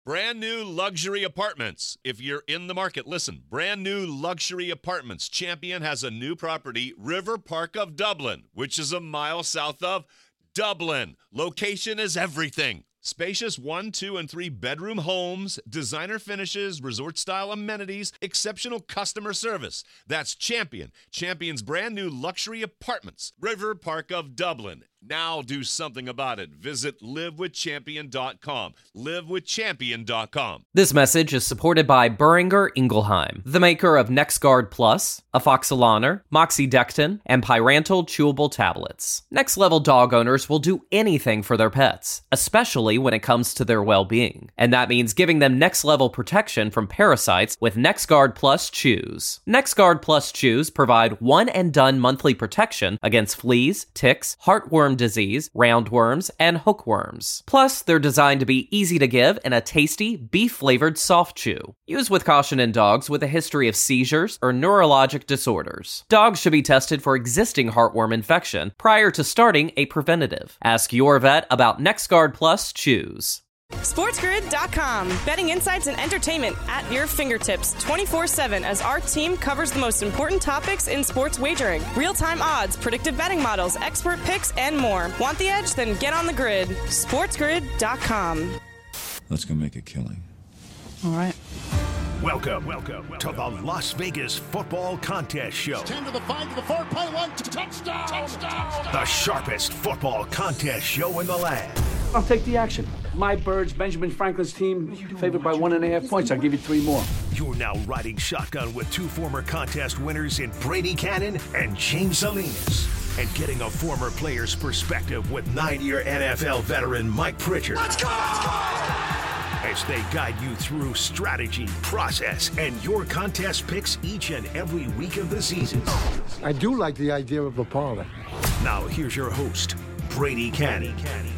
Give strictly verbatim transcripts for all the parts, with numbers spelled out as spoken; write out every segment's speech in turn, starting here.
Brand new luxury apartments. If you're in the market, listen. Brand new luxury apartments. Champion has a new property, River Park of Dublin, which is a mile south of Dublin. Location is everything. Spacious one, two, and three bedroom homes, designer finishes, resort-style amenities, exceptional customer service. That's Champion. Champion's brand new luxury apartments, River Park of Dublin. Now do something about it. Visit live with champion dot com. live with champion dot com. This message is supported by Boehringer Ingelheim, the maker of NexGard Plus, Afoxolaner, Moxidectin, and Pyrantel chewable tablets. Next-level dog owners will do anything for their pets, especially when it comes to their well-being. And that means giving them next-level protection from parasites with NexGard Plus Chews. NexGard Plus Chews provide one-and-done monthly protection against fleas, ticks, heartworm disease, roundworms, and hookworms. Plus, they're designed to be easy to give in a tasty, beef-flavored soft chew. Use with caution in dogs with a history of seizures or neurologic disorders. Dogs should be tested for existing heartworm infection prior to starting a preventative. Ask your vet about NexGard Plus Chews. SportsGrid dot com. Betting insights and entertainment at your fingertips twenty-four seven as our team covers the most important topics in sports wagering. Real-time odds, predictive betting models, expert picks, and more. Want the edge? Then get on the grid. SportsGrid dot com. Let's go make a killing. All right. Welcome, welcome, welcome to the Las Vegas Football Contest Show. ten to the five to the four, play one, touchdown, touchdown. The sharpest football contest show in the land. I'll take the action. My Birds, Benjamin Franklin's team, favored by one and a half points. I'll give you three more. You're now riding shotgun with two former contest winners in Brady Cannon and James Salinas. And getting a former player's perspective with nine-year N F L veteran Mike Pritchard. Let's go! Let's go! As they guide you through strategy, process, and your contest picks each and every week of the season. I do like the idea of a parlay. Now here's your host, Brady Cannon.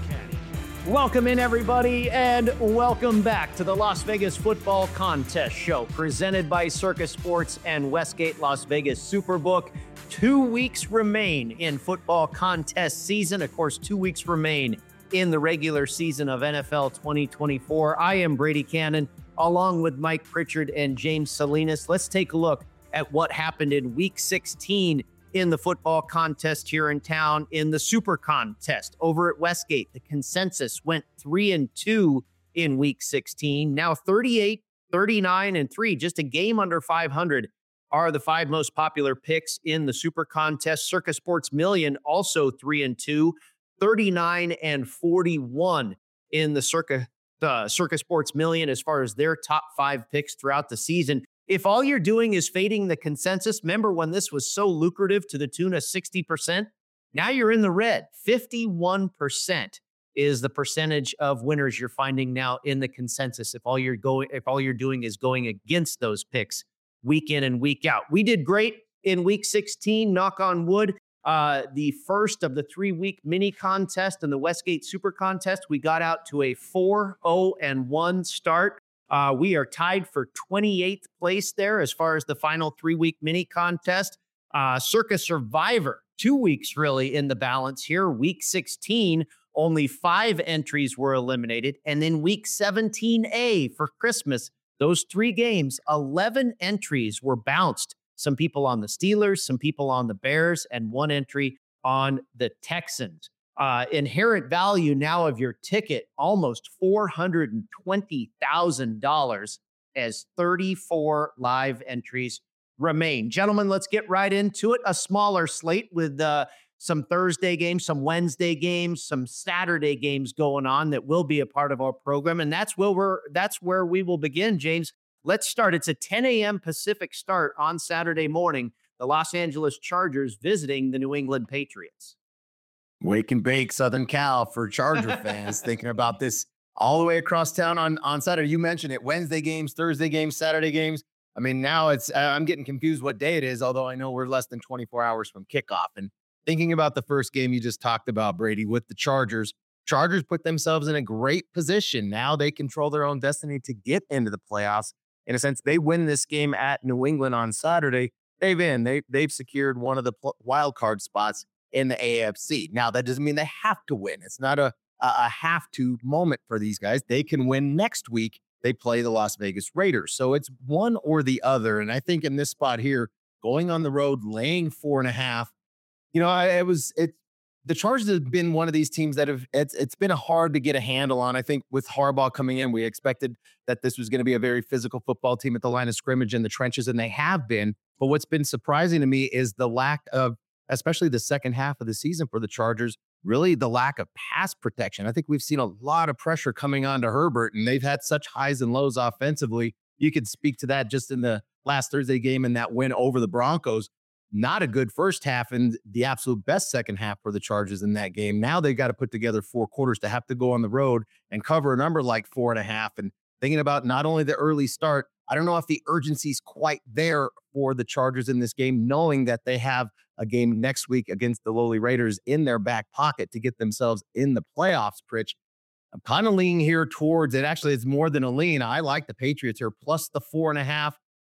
Welcome in, everybody, and welcome back to the Las Vegas Football Contest Show, presented by Circus Sports and Westgate Las Vegas Superbook. Two weeks remain in football contest season. Of course, two weeks remain in the regular season of N F L twenty twenty-four. I am Brady Cannon, along with Mike Pritchard and James Salinas. Let's take a look at what happened in Week sixteen in the football contest here in town. In the Super Contest over at Westgate, the consensus went three and two in Week sixteen. Now thirty-eight, thirty-nine, and three, just a game under five hundred, are the five most popular picks in the Super Contest. Circus Sports Million also three and two. thirty-nine and forty-one in the Circa, uh, Circus Sports Million as far as their top five picks throughout the season. If all you're doing is fading the consensus, remember when this was so lucrative to the tune of sixty percent? Now you're in the red. fifty-one percent is the percentage of winners you're finding now in the consensus. If all you're going, if all you're doing is going against those picks week in and week out. We did great in Week sixteen, knock on wood. Uh, the first of the three-week mini contest and the Westgate Super Contest, we got out to a four oh and one start. Uh, we are tied for twenty-eighth place there as far as the final three-week mini contest. Uh, Circus Survivor, two weeks really in the balance here. Week sixteen, only five entries were eliminated. And then Week seventeen A for Christmas, those three games, eleven entries were bounced. Some people on the Steelers, some people on the Bears, and one entry on the Texans. Uh, inherent value now of your ticket, almost four hundred twenty thousand dollars as thirty-four live entries remain. Gentlemen, let's get right into it. A smaller slate with uh, some Thursday games, some Wednesday games, some Saturday games going on that will be a part of our program. And that's where we're, that's where we will begin, James. Let's start. It's a ten a.m. Pacific start on Saturday morning. The Los Angeles Chargers visiting the New England Patriots. Wake and bake Southern Cal for Charger fans thinking about this all the way across town on, on Saturday. You mentioned it, Wednesday games, Thursday games, Saturday games. I mean, now it's, uh, I'm getting confused what day it is, although I know we're less than twenty-four hours from kickoff. And thinking about the first game you just talked about, Brady, with the Chargers, Chargers put themselves in a great position. Now they control their own destiny to get into the playoffs. In a sense, they win this game at New England on Saturday. They've in, they, they've secured one of the pl- wild card spots in the A F C. Now, that doesn't mean they have to win. It's not a, a, a have to moment for these guys. They can win next week they play the Las Vegas Raiders. So it's one or the other. And I think in this spot here, going on the road, laying four and a half, you know, I, it was, it, the Chargers have been one of these teams that have, it's, it's been hard to get a handle on. I think with Harbaugh coming in, we expected that this was going to be a very physical football team at the line of scrimmage in the trenches, and they have been. But what's been surprising to me is the lack of, especially the second half of the season for the Chargers, really the lack of pass protection. I think we've seen a lot of pressure coming on to Herbert, and they've had such highs and lows offensively. You could speak to that just in the last Thursday game and that win over the Broncos. Not a good first half and the absolute best second half for the Chargers in that game. Now they've got to put together four quarters to have to go on the road and cover a number like four and a half. And thinking about not only the early start, I don't know if the urgency's quite there for the Chargers in this game, knowing that they have a game next week against the lowly Raiders in their back pocket to get themselves in the playoffs, Pritch. I'm kind of leaning here towards it. Actually, it's more than a lean. I like the Patriots here, plus the four and a half.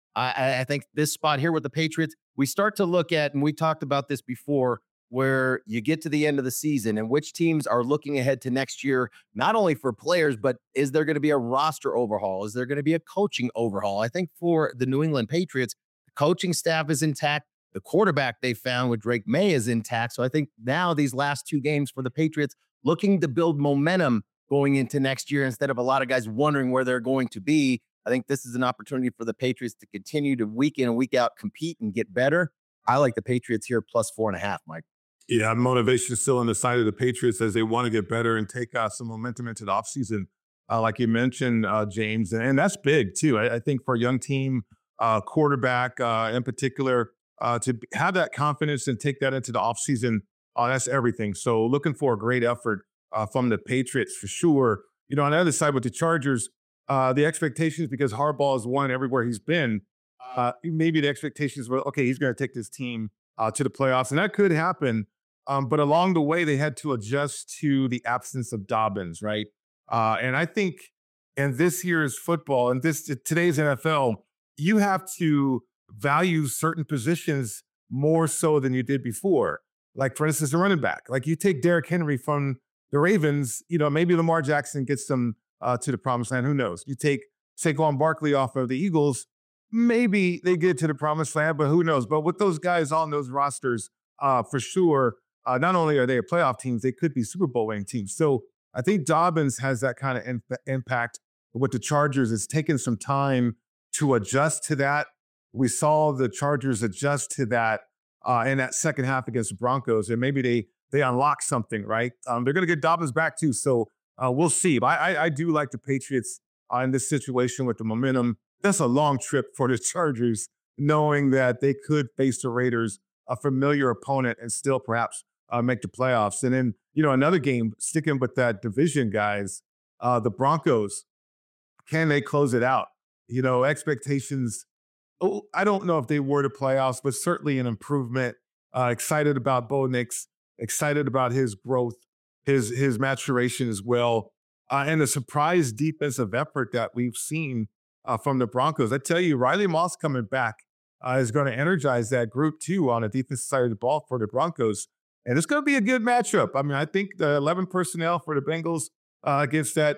I, I think this spot here with the Patriots, we start to look at, and we talked about this before, where you get to the end of the season and which teams are looking ahead to next year, not only for players, but is there going to be a roster overhaul? Is there going to be a coaching overhaul? I think for the New England Patriots, the coaching staff is intact. The quarterback they found with Drake May is intact. So I think now these last two games for the Patriots, looking to build momentum going into next year instead of a lot of guys wondering where they're going to be. I think this is an opportunity for the Patriots to continue to week in and week out compete and get better. I like the Patriots here plus four and a half, Mike. Yeah, motivation is still on the side of the Patriots as they want to get better and take uh, some momentum into the offseason, uh, like you mentioned, uh, James. And, and that's big, too. I, I think for a young team, uh, quarterback uh, in particular, uh, to have that confidence and take that into the offseason, uh, that's everything. So looking for a great effort uh, from the Patriots for sure. You know, on the other side with the Chargers, Uh, the expectations, because Harbaugh has won everywhere he's been, uh, maybe the expectations were, okay, he's going to take this team uh, to the playoffs, and that could happen. Um, but along the way, they had to adjust to the absence of Dobbins, right? Uh, and I think in this year's football and this today's N F L, you have to value certain positions more so than you did before. Like, for instance, the running back. Like, you take Derrick Henry from the Ravens, you know, maybe Lamar Jackson gets some Uh, to the promised land. Who knows? You take Saquon Barkley off of the Eagles, maybe they get to the promised land, but who knows? But with those guys on those rosters, uh, for sure, uh, not only are they a playoff teams, they could be Super Bowl winning teams. So I think Dobbins has that kind of imp- impact with the Chargers. It's taken some time to adjust to that. We saw the Chargers adjust to that uh, in that second half against the Broncos, and maybe they they unlock something, right? Um, they're going to get Dobbins back too, so Uh, we'll see. But I, I, I do like the Patriots uh, in this situation with the momentum. That's a long trip for the Chargers, knowing that they could face the Raiders, a familiar opponent, and still perhaps uh, make the playoffs. And then, you know, another game, sticking with that division, guys, uh, the Broncos, can they close it out? You know, expectations, oh, I don't know if they were the playoffs, but certainly an improvement. Uh, excited about Bo Nix, excited about his growth. His his maturation as well, uh, and the surprise defensive effort that we've seen uh, from the Broncos. I tell you, Riley Moss coming back uh, is going to energize that group too on the defensive side of the ball for the Broncos, and it's going to be a good matchup. I mean, I think the eleven personnel for the Bengals uh, against that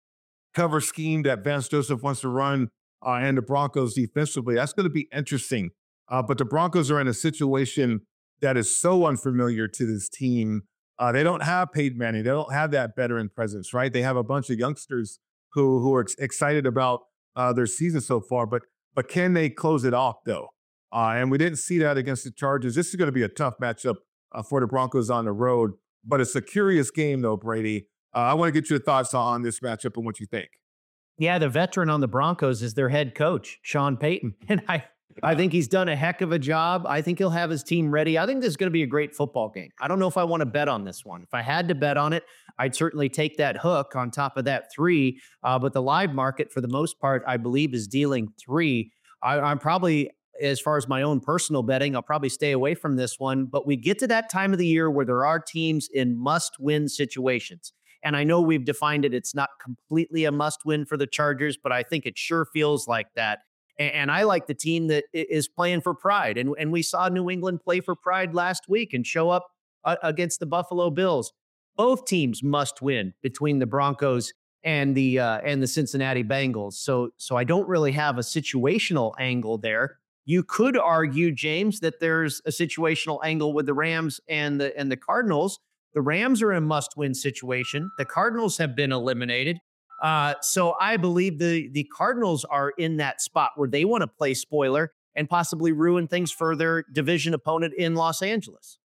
cover scheme that Vance Joseph wants to run, uh, and the Broncos defensively, that's going to be interesting. Uh, but the Broncos are in a situation that is so unfamiliar to this team. Uh, they don't have Peyton Manning. They don't have that veteran presence, right? They have a bunch of youngsters who who are ex- excited about uh, their season so far, but but can they close it off though? Uh, and we didn't see that against the Chargers. This is going to be a tough matchup uh, for the Broncos on the road, but it's a curious game though, Brady. Uh, I want to get your thoughts on this matchup and what you think. Yeah, the veteran on the Broncos is their head coach, Sean Payton, and I. I think he's done a heck of a job. I think he'll have his team ready. I think this is going to be a great football game. I don't know if I want to bet on this one. If I had to bet on it, I'd certainly take that hook on top of that three. Uh, but the live market, for the most part, I believe is dealing three. I, I'm probably, as far as my own personal betting, I'll probably stay away from this one. But we get to that time of the year where there are teams in must-win situations. And I know we've defined it. It's not completely a must-win for the Chargers, but I think it sure feels like that. And I like the team that is playing for pride. And, and we saw New England play for pride last week and show up uh, against the Buffalo Bills. Both teams must win between the Broncos and the uh, and the Cincinnati Bengals. So so I don't really have a situational angle there. You could argue, James, that there's a situational angle with the Rams and the and the Cardinals. The Rams are in a must-win situation. The Cardinals have been eliminated. Uh, so I believe the the Cardinals are in that spot where they want to play spoiler and possibly ruin things for their division opponent in Los Angeles.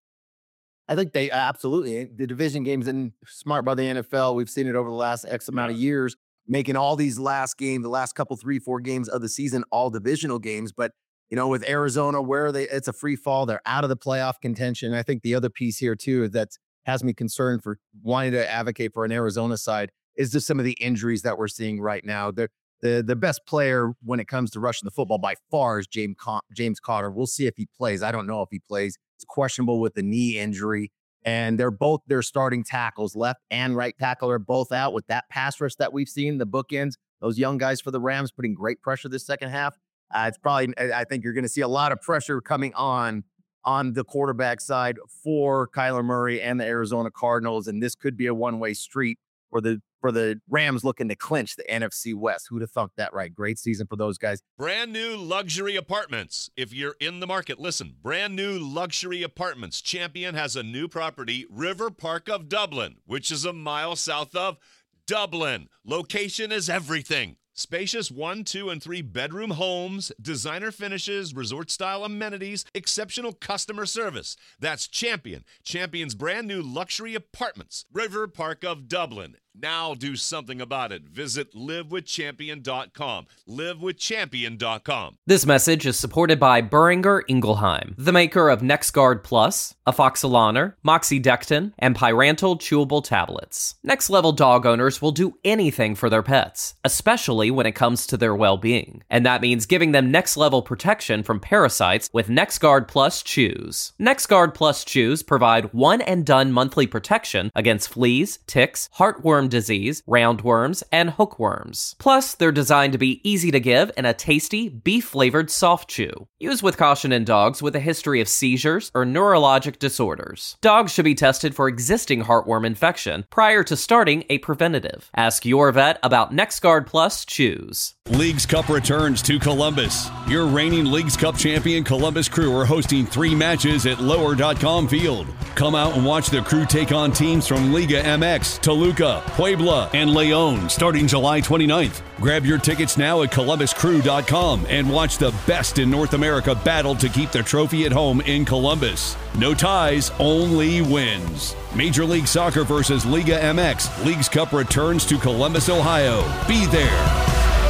I think they absolutely, the division games, and smart by the N F L, we've seen it over the last X amount of years, making all these last games, the last couple, three, four games of the season, all divisional games. But, you know, with Arizona, where they, it's a free fall, they're out of the playoff contention. I think the other piece here too, that has me concerned for wanting to advocate for an Arizona side is just some of the injuries that we're seeing right now. They're, the the best player when it comes to rushing the football by far is James Con- James Conner. We'll see if he plays. I don't know if he plays. It's questionable with the knee injury. And they're both their starting tackles, left and right tackle, are both out with that pass rush that we've seen, the bookends. Those young guys for the Rams putting great pressure this second half. Uh, it's probably, I think you're going to see a lot of pressure coming on on the quarterback side for Kyler Murray and the Arizona Cardinals. And this could be a one-way street for the for the Rams looking to clinch the N F C West. Who'd have thunk that, right? Great season for those guys. Brand new luxury apartments. If you're in the market, listen. Brand new luxury apartments. Champion has a new property, River Park of Dublin, which is a mile south of Dublin. Location is everything. Spacious one, two, and three bedroom homes, designer finishes, resort-style amenities, exceptional customer service. That's Champion. Champion's brand new luxury apartments. River Park of Dublin. Now do something about it. Visit live with champion dot com. live with champion dot com. This message is supported by Boehringer Ingelheim, the maker of NexGard Plus, Afoxolaner, Moxidectin, and Pyrantel chewable tablets. Next-level dog owners will do anything for their pets, especially when it comes to their well-being. And that means giving them next-level protection from parasites with NexGard Plus Chews. NexGard Plus Chews provide one-and-done monthly protection against fleas, ticks, heartworm disease, roundworms, and hookworms. Plus, they're designed to be easy to give in a tasty, beef-flavored soft chew. Use with caution in dogs with a history of seizures or neurologic disorders. Dogs should be tested for existing heartworm infection prior to starting a preventative. Ask your vet about NexGard Plus Chews. Leagues Cup returns to Columbus. Your reigning Leagues Cup champion Columbus Crew are hosting three matches at lower dot com Field. Come out and watch the Crew take on teams from Liga M X, Toluca, Puebla, and León starting July twenty-ninth. Grab your tickets now at columbus crew dot com and watch the best in North America battle to keep the trophy at home in Columbus. No ties, only wins. Major League Soccer versus Liga M X. Leagues Cup returns to Columbus, Ohio. Be there.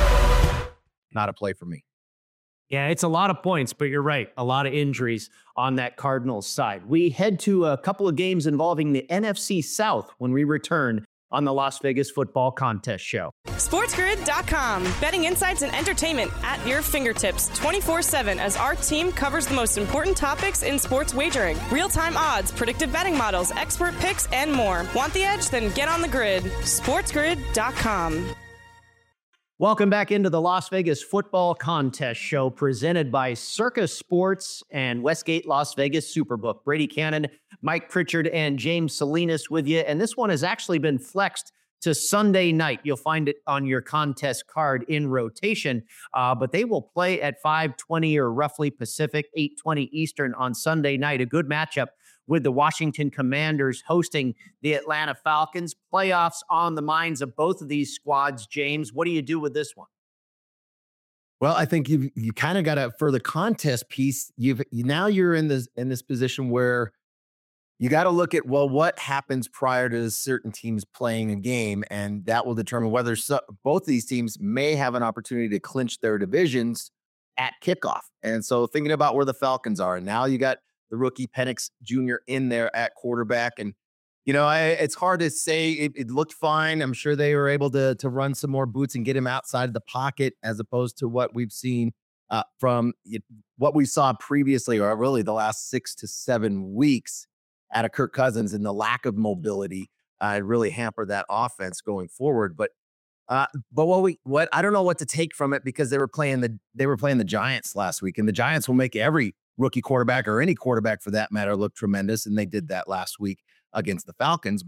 Not a play for me. Yeah, it's a lot of points, but you're right. A lot of injuries on that Cardinals side. We head to a couple of games involving the N F C South when we return on the Las Vegas Football Contest Show. SportsGrid dot com. Betting insights and entertainment at your fingertips twenty-four seven as our team covers the most important topics in sports wagering. Real-time odds, predictive betting models, expert picks, and more. Want the edge? Then get on the grid. SportsGrid dot com. Welcome back into the Las Vegas Football Contest Show presented by Circus Sports and Westgate Las Vegas Superbook. Brady Cannon, Mike Pritchard, and James Salinas with you. And this one has actually been flexed to Sunday night. You'll find it on your contest card in rotation. Uh, but they will play at five twenty or roughly Pacific, eight twenty Eastern on Sunday night. A good matchup with the Washington Commanders hosting the Atlanta Falcons. Playoffs on the minds of both of these squads. James, what do you do with this one? Well, I think you you kind of got to, for the contest piece, you've you, now you're in this in this position where you got to look at, well, what happens prior to certain teams playing a game, and that will determine whether so, both of these teams may have an opportunity to clinch their divisions at kickoff. And so thinking about where the Falcons are, and now you got the rookie Penix Junior in there at quarterback. And, you know, I, it's hard to say. It, it looked fine. I'm sure they were able to, to run some more boots and get him outside of the pocket as opposed to what we've seen uh, from it, what we saw previously, or really the last six to seven weeks out of Kirk Cousins, and the lack of mobility uh, really hampered that offense going forward. But uh, but what we what I don't know what to take from it, because they were playing the they were playing the Giants last week, and the Giants will make every rookie quarterback, or any quarterback for that matter, look tremendous. And they did that last week against the Falcons. But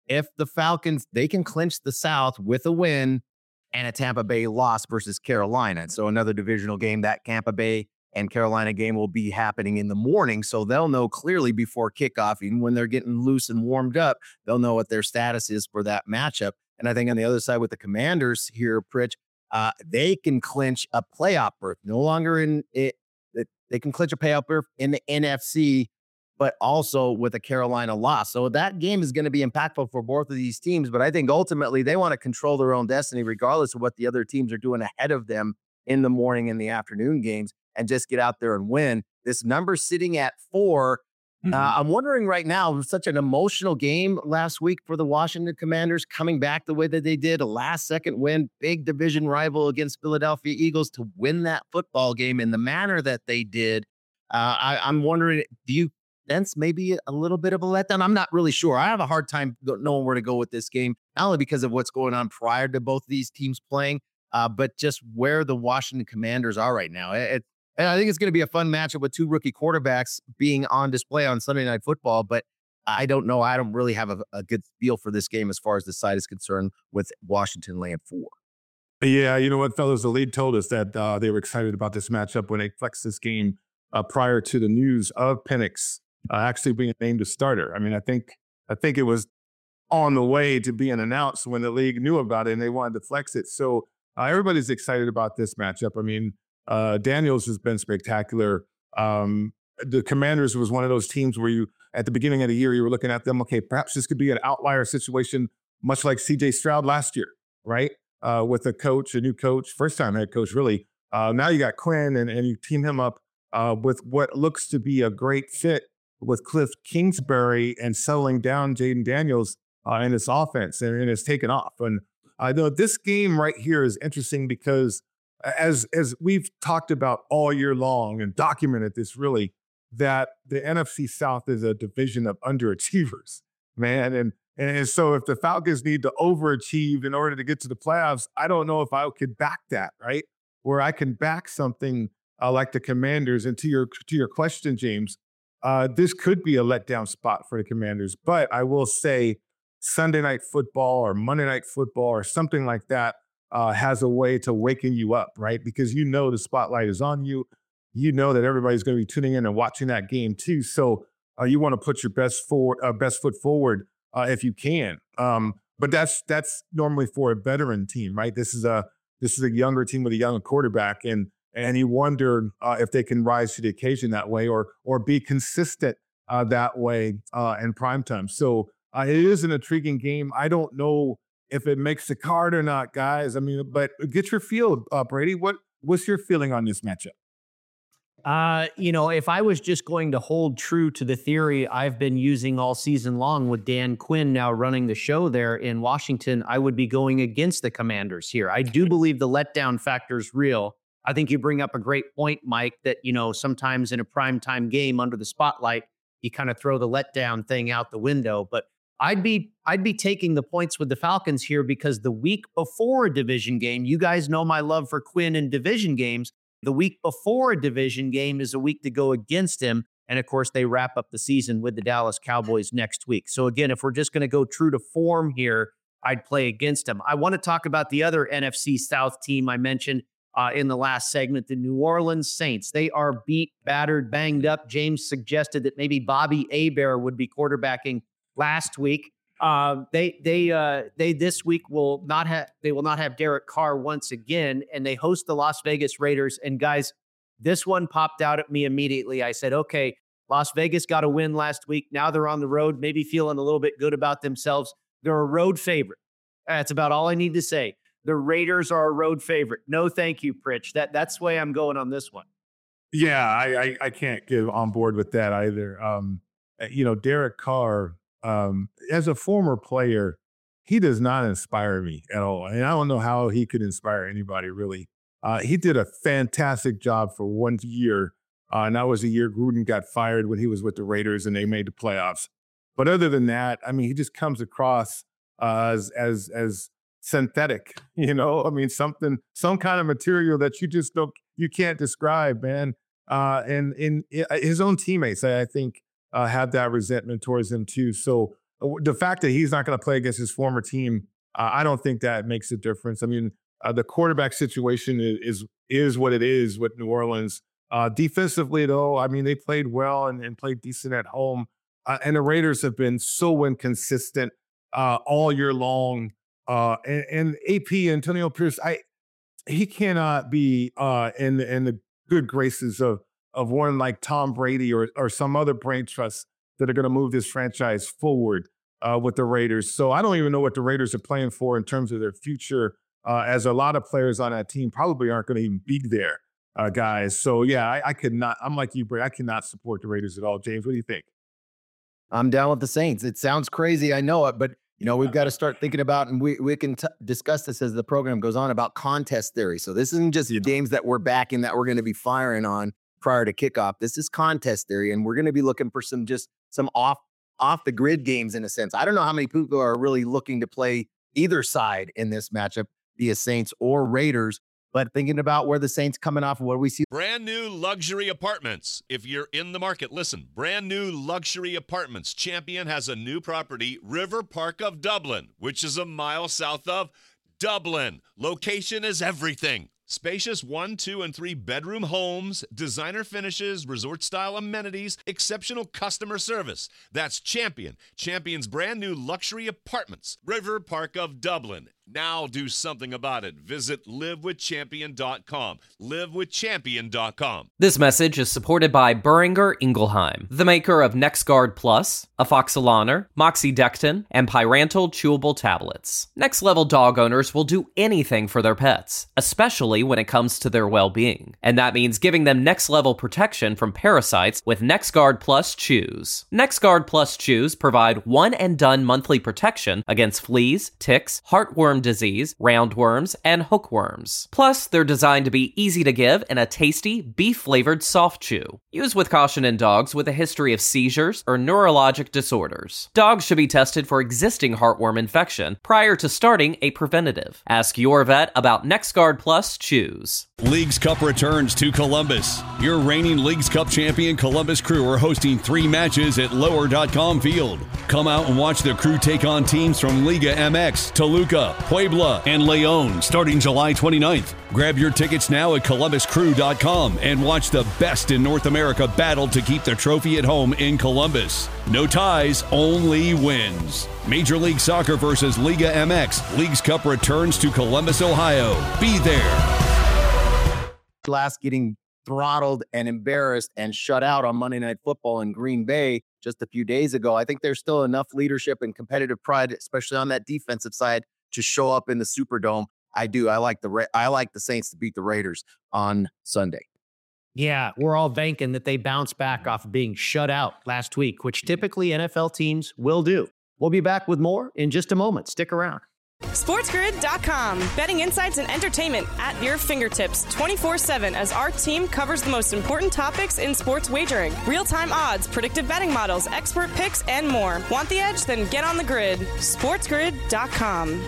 if the Falcons, they can clinch the South with a win and a Tampa Bay loss versus Carolina. So another divisional game, that Tampa Bay and Carolina game will be happening in the morning. So they'll know clearly before kickoff, even when they're getting loose and warmed up, they'll know what their status is for that matchup. And I think on the other side with the Commanders here, Pritch, uh, they can clinch a playoff berth. No longer in it, they can clinch a playoff berth in the N F C, but also with a Carolina loss. So that game is going to be impactful for both of these teams. But I think ultimately they want to control their own destiny, regardless of what the other teams are doing ahead of them in the morning and the afternoon games, and just get out there and win. This number sitting at four. Mm-hmm. Uh, I'm wondering right now, it was such an emotional game last week for the Washington Commanders, coming back the way that they did, a last second win, big division rival against Philadelphia Eagles, to win that football game in the manner that they did. Uh, I, I'm wondering, do you sense maybe a little bit of a letdown? I'm not really sure. I have a hard time knowing where to go with this game, not only because of what's going on prior to both of these teams playing, uh, but just where the Washington Commanders are right now. It, And I think it's going to be a fun matchup with two rookie quarterbacks being on display on Sunday Night Football. But I don't know. I don't really have a, a good feel for this game as far as the side is concerned with Washington laying four. Yeah, you know what, fellas? The lead told us that uh, they were excited about this matchup when they flexed this game uh, prior to the news of Penix uh, actually being named a starter. I mean, I think I think it was on the way to being announced when the league knew about it and they wanted to flex it. So uh, everybody's excited about this matchup. I mean, Uh, Daniels has been spectacular. Um, the Commanders was one of those teams where you, at the beginning of the year, you were looking at them, okay, perhaps this could be an outlier situation, much like C J Stroud last year, right? Uh, with a coach, a new coach, first-time head coach, really. Uh, now you got Quinn, and, and you team him up uh, with what looks to be a great fit with Cliff Kingsbury and settling down Jaden Daniels uh, in this offense, and, and it's taken off. And I know this game right here is interesting because As as we've talked about all year long and documented this really, that the N F C South is a division of underachievers, man. And and so if the Falcons need to overachieve in order to get to the playoffs, I don't know if I could back that, right? Where I can back something uh, like the Commanders. And to your to your question, James, uh, this could be a letdown spot for the Commanders. But I will say Sunday Night Football or Monday Night Football or something like that Uh, has a way to waken you up, right? Because you know the spotlight is on you. You know that everybody's going to be tuning in and watching that game too. So uh, you want to put your best forward, uh, best foot forward uh, if you can. Um, but that's that's normally for a veteran team, right? This is a this is a younger team with a young quarterback, and and you wonder uh, if they can rise to the occasion that way, or or be consistent uh, that way uh, in primetime. So uh, it is an intriguing game. I don't know if it makes the card or not, guys. I mean, but get your feel, uh, Brady. What what's your feeling on this matchup? Uh, you know, if I was just going to hold true to the theory I've been using all season long with Dan Quinn now running the show there in Washington, I would be going against the Commanders here. I do believe the letdown factor is real. I think you bring up a great point, Mike, that, you know, sometimes in a primetime game under the spotlight, you kind of throw the letdown thing out the window. But I'd be I'd be taking the points with the Falcons here because the week before a division game, you guys know my love for Quinn in division games. The week before a division game is a week to go against him. And of course, they wrap up the season with the Dallas Cowboys next week. So again, if we're just going to go true to form here, I'd play against him. I want to talk about the other N F C South team I mentioned uh, in the last segment, the New Orleans Saints. They are beat, battered, banged up. James suggested that maybe Bobby Hebert would be quarterbacking last week. Uh, they they uh, they this week will not have they will not have Derek Carr once again, and they host the Las Vegas Raiders. And guys, this one popped out at me immediately. I said, okay, Las Vegas got a win last week. Now they're on the road, maybe feeling a little bit good about themselves. They're a road favorite. That's about all I need to say. The Raiders are a road favorite. No, thank you, Pritch. That that's the way I'm going on this one. Yeah, I I, I can't get on board with that either. Um, you know, Derek Carr. Um, as a former player, he does not inspire me at all. And I don't know how he could inspire anybody, really. Uh, he did a fantastic job for one year. Uh, and that was the year Gruden got fired when he was with the Raiders and they made the playoffs. But other than that, I mean, he just comes across uh, as, as, as synthetic, you know, I mean, something, some kind of material that you just don't, you can't describe, man. Uh, and in his own teammates, I think, Uh, have that resentment towards him too. So the fact that he's not going to play against his former team, uh, I don't think that makes a difference. I mean, uh, the quarterback situation is, is is what it is with New Orleans. Uh, defensively, though, I mean, they played well and, and played decent at home. Uh, and the Raiders have been so inconsistent uh, all year long. Uh, and, and A P, Antonio Pierce, I he cannot be uh, in in the good graces of of one like Tom Brady or or some other brain trust that are going to move this franchise forward uh, with the Raiders. So I don't even know what the Raiders are playing for in terms of their future, uh, as a lot of players on that team probably aren't going to even be there, uh, guys. So yeah, I, I could not. I'm like you, Bray. I cannot support the Raiders at all. James, what do you think? I'm down with the Saints. It sounds crazy, I know it, but you know, we've got to start thinking about, and we, we can t- discuss this as the program goes on, about contest theory. So this isn't just games that we're backing that we're going to be firing on prior to kickoff. This is contest theory, and we're going to be looking for some just some off off the grid games in a sense. I don't know how many people are really looking to play either side in this matchup, be it Saints or Raiders. But thinking about where the Saints coming off, what do we see? Brand new luxury apartments. If you're in the market, listen. Brand new luxury apartments. Champion has a new property, River Park of Dublin, which is a mile south of Dublin. Location is everything. Spacious one, two, and three bedroom homes, designer finishes, resort-style amenities, exceptional customer service. That's Champion. Champion's brand new luxury apartments, River Park of Dublin. Now do something about it. Visit live with champion dot com. live with champion dot com. This message is supported by Boehringer Ingelheim, the maker of NexGard Plus, Afoxolaner, Moxidectin, and Pyrantel chewable tablets. Next level dog owners will do anything for their pets, especially when it comes to their well-being. And that means giving them next level protection from parasites with NexGard Plus Chews. NexGard Plus Chews provide one and done monthly protection against fleas, ticks, heartworm disease, roundworms, and hookworms. Plus, they're designed to be easy to give in a tasty, beef-flavored soft chew. Use with caution in dogs with a history of seizures or neurologic disorders. Dogs should be tested for existing heartworm infection prior to starting a preventative. Ask your vet about NexGard Plus Chews. Leagues Cup returns to Columbus. Your reigning Leagues Cup champion Columbus Crew are hosting three matches at lower dot com field. Come out and watch the Crew take on teams from Liga M X, Toluca, Puebla, and Leon starting July twenty-ninth. Grab your tickets now at columbus crew dot com and watch the best in North America battle to keep the trophy at home in Columbus. No ties, only wins. Major League Soccer versus Liga M X. Leagues Cup returns to Columbus, Ohio. Be there. Last getting throttled and embarrassed and shut out on Monday Night Football in Green Bay just a few days ago. I think there's still enough leadership and competitive pride, especially on that defensive side, to show up in the Superdome. I do. I like the Ra- I like the Saints to beat the Raiders on Sunday. Yeah, we're all banking that they bounce back off of being shut out last week, which typically N F L teams will do. We'll be back with more in just a moment. Stick around. SportsGrid dot com. Betting insights and entertainment at your fingertips twenty-four seven as our team covers the most important topics in sports wagering. Real-time odds, predictive betting models, expert picks, and more. Want the edge? Then get on the grid. SportsGrid dot com.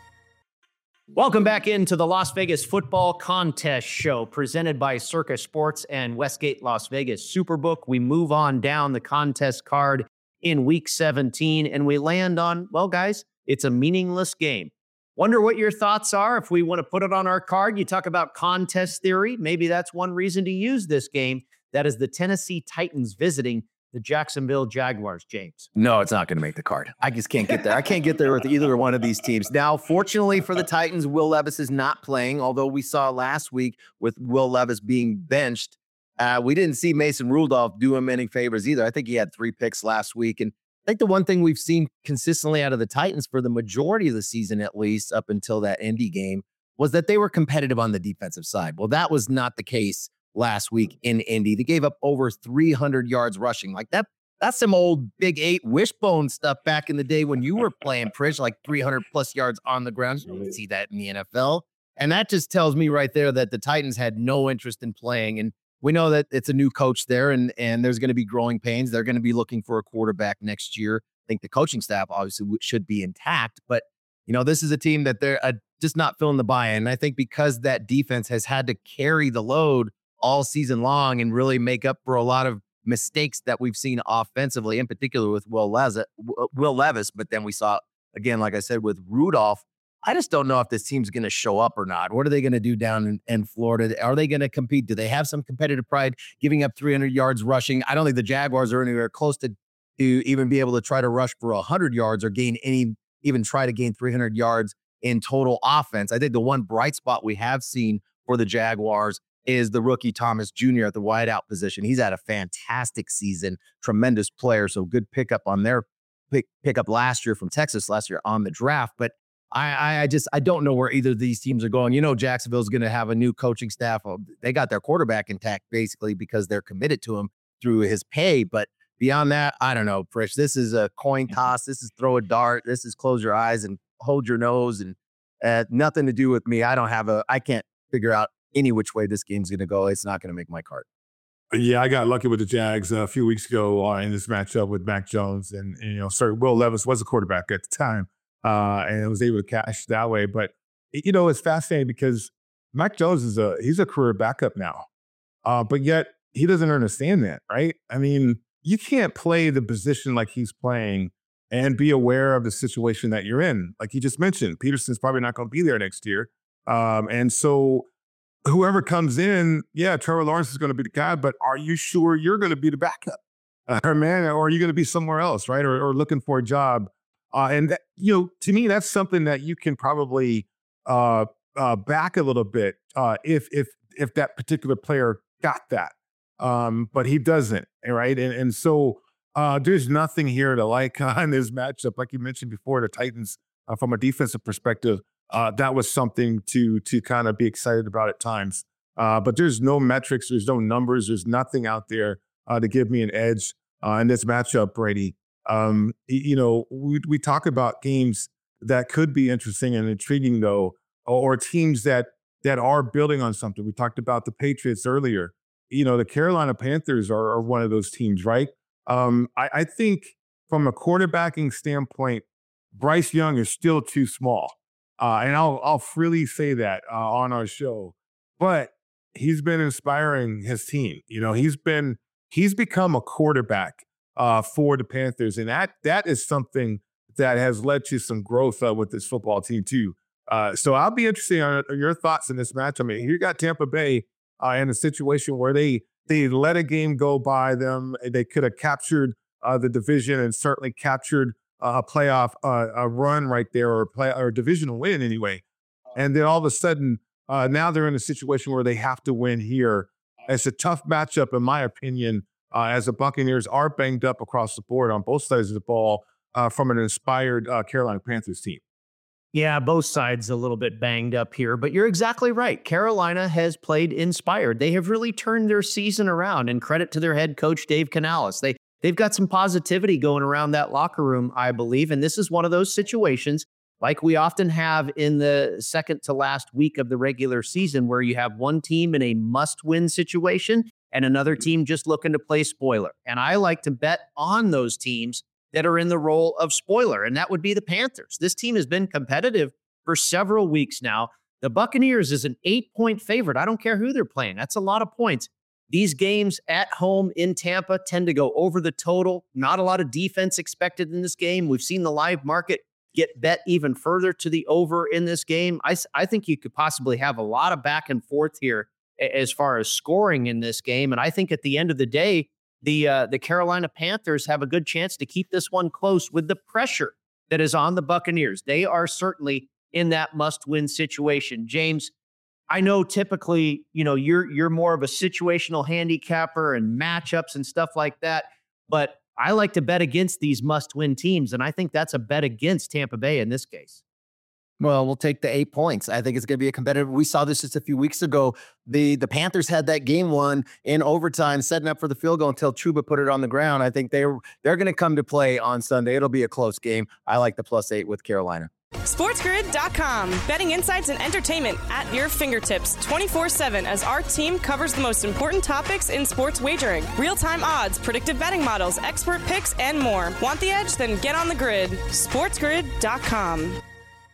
Welcome back into the Las Vegas Football Contest Show, presented by Circa Sports and Westgate Las Vegas Superbook. We move on down the contest card in Week seventeen, and we land on, well, guys, it's a meaningless game. Wonder what your thoughts are if we want to put it on our card. You talk about contest theory. Maybe that's one reason to use this game. That is the Tennessee Titans visiting the Jacksonville Jaguars, James. No, it's not going to make the card. I just can't get there. I can't get there with either one of these teams. Now, fortunately for the Titans, Will Levis is not playing, although we saw last week with Will Levis being benched, uh, we didn't see Mason Rudolph do him any favors either. I think he had three picks last week. And I think the one thing we've seen consistently out of the Titans for the majority of the season, at least up until that Indy game, was that they were competitive on the defensive side. Well, that was not the case last week in Indy. They gave up over three hundred yards rushing. Like that, that's some old Big Eight wishbone stuff back in the day when you were playing, Prish, like three hundred plus yards on the ground. You don't see that in the N F L. And that just tells me right there that the Titans had no interest in playing. And we know that it's a new coach there, and, and there's going to be growing pains. They're going to be looking for a quarterback next year. I think the coaching staff obviously should be intact, but you know, this is a team that they're uh, just not feeling the buy-in. And I think because that defense has had to carry the load all season long and really make up for a lot of mistakes that we've seen offensively, in particular with Will, Lez- Will Levis. But then we saw, again, like I said, with Rudolph, I just don't know if this team's going to show up or not. What are they going to do down in, in Florida? Are they going to compete? Do they have some competitive pride giving up three hundred yards rushing? I don't think the Jaguars are anywhere close to, to even be able to try to rush for one hundred yards or gain any, even try to gain three hundred yards in total offense. I think the one bright spot we have seen for the Jaguars is the rookie Thomas Junior at the wideout position. He's had a fantastic season, tremendous player. So good pickup on their pick, pickup last year from Texas last year on the draft. But I, I just I don't know where either of these teams are going. You know, Jacksonville's going to have a new coaching staff. They got their quarterback intact basically because they're committed to him through his pay. But beyond that, I don't know, Frisch. This is a coin toss. This is throw a dart. This is close your eyes and hold your nose, and uh, nothing to do with me. I don't have a. I can't figure out any which way this game's going to go. It's not going to make my card. Yeah, I got lucky with the Jags uh, a few weeks ago uh, in this matchup with Mac Jones, and, and you know, sir, Will Levis was a quarterback at the time. Uh, and was able to cash that way. But, you know, it's fascinating because Mac Jones is a, he's a career backup now. Uh, but yet he doesn't understand that, right? I mean, you can't play the position like he's playing and be aware of the situation that you're in. Like you just mentioned, Peterson's probably not going to be there next year. Um, and so whoever comes in, yeah, Trevor Lawrence is going to be the guy, but are you sure you're going to be the backup? Uh, or man, or are you going to be somewhere else, right? Or, or looking for a job? Uh, and, that, you know, to me, that's something that you can probably uh, uh, back a little bit uh, if if if that particular player got that. Um, but he doesn't, right? And, and so uh, there's nothing here to like on this matchup. Like you mentioned before, the Titans, uh, from a defensive perspective, uh, that was something to to kind of be excited about at times. Uh, but there's no metrics, there's no numbers, there's nothing out there uh, to give me an edge uh, in this matchup, Brady. Um, you know, we we talk about games that could be interesting and intriguing, though, or, or teams that that are building on something. We talked about the Patriots earlier. You know, the Carolina Panthers are, are one of those teams, right? Um, I, I think from a quarterbacking standpoint, Bryce Young is still too small, uh, and I'll I'll freely say that uh, on our show. But he's been inspiring his team. You know, he's been he's become a quarterback Uh, for the Panthers. And that that is something that has led to some growth uh, with this football team, too. Uh, so I'll be interested on, on your thoughts in this match. I mean, you got Tampa Bay uh, in a situation where they they let a game go by them. They could have captured uh, the division and certainly captured uh, a playoff uh, a run right there, or a, play, or a divisional win anyway. And then all of a sudden, uh, now they're in a situation where they have to win here. It's a tough matchup, in my opinion, Uh, as the Buccaneers are banged up across the board on both sides of the ball uh, from an inspired uh, Carolina Panthers team. Yeah, both sides a little bit banged up here, but you're exactly right. Carolina has played inspired. They have really turned their season around, and credit to their head coach, Dave Canales. They, they've got some positivity going around that locker room, I believe, and this is one of those situations like we often have in the second to last week of the regular season where you have one team in a must-win situation and another team just looking to play spoiler. And I like to bet on those teams that are in the role of spoiler, and that would be the Panthers. This team has been competitive for several weeks now. The Buccaneers is an eight-point favorite. I don't care who they're playing. That's a lot of points. These games at home in Tampa tend to go over the total. Not a lot of defense expected in this game. We've seen the live market get bet even further to the over in this game. I, I think you could possibly have a lot of back and forth here as far as scoring in this game. And I think at the end of the day, the uh, the Carolina Panthers have a good chance to keep this one close with the pressure that is on the Buccaneers. They are certainly in that must-win situation. James, I know typically, you know, you're you're more of a situational handicapper and matchups and stuff like that, but I like to bet against these must-win teams, and I think that's a bet against Tampa Bay in this case. Well, we'll take the eight points. I think it's going to be a competitive. We saw this just a few weeks ago. The the Panthers had that game won in overtime, setting up for the field goal until Chuba put it on the ground. I think they're they're going to come to play on Sunday. It'll be a close game. I like the plus eight with Carolina. SportsGrid dot com. Betting insights and entertainment at your fingertips twenty-four seven as our team covers the most important topics in sports wagering. Real-time odds, predictive betting models, expert picks, and more. Want the edge? Then get on the grid. SportsGrid dot com.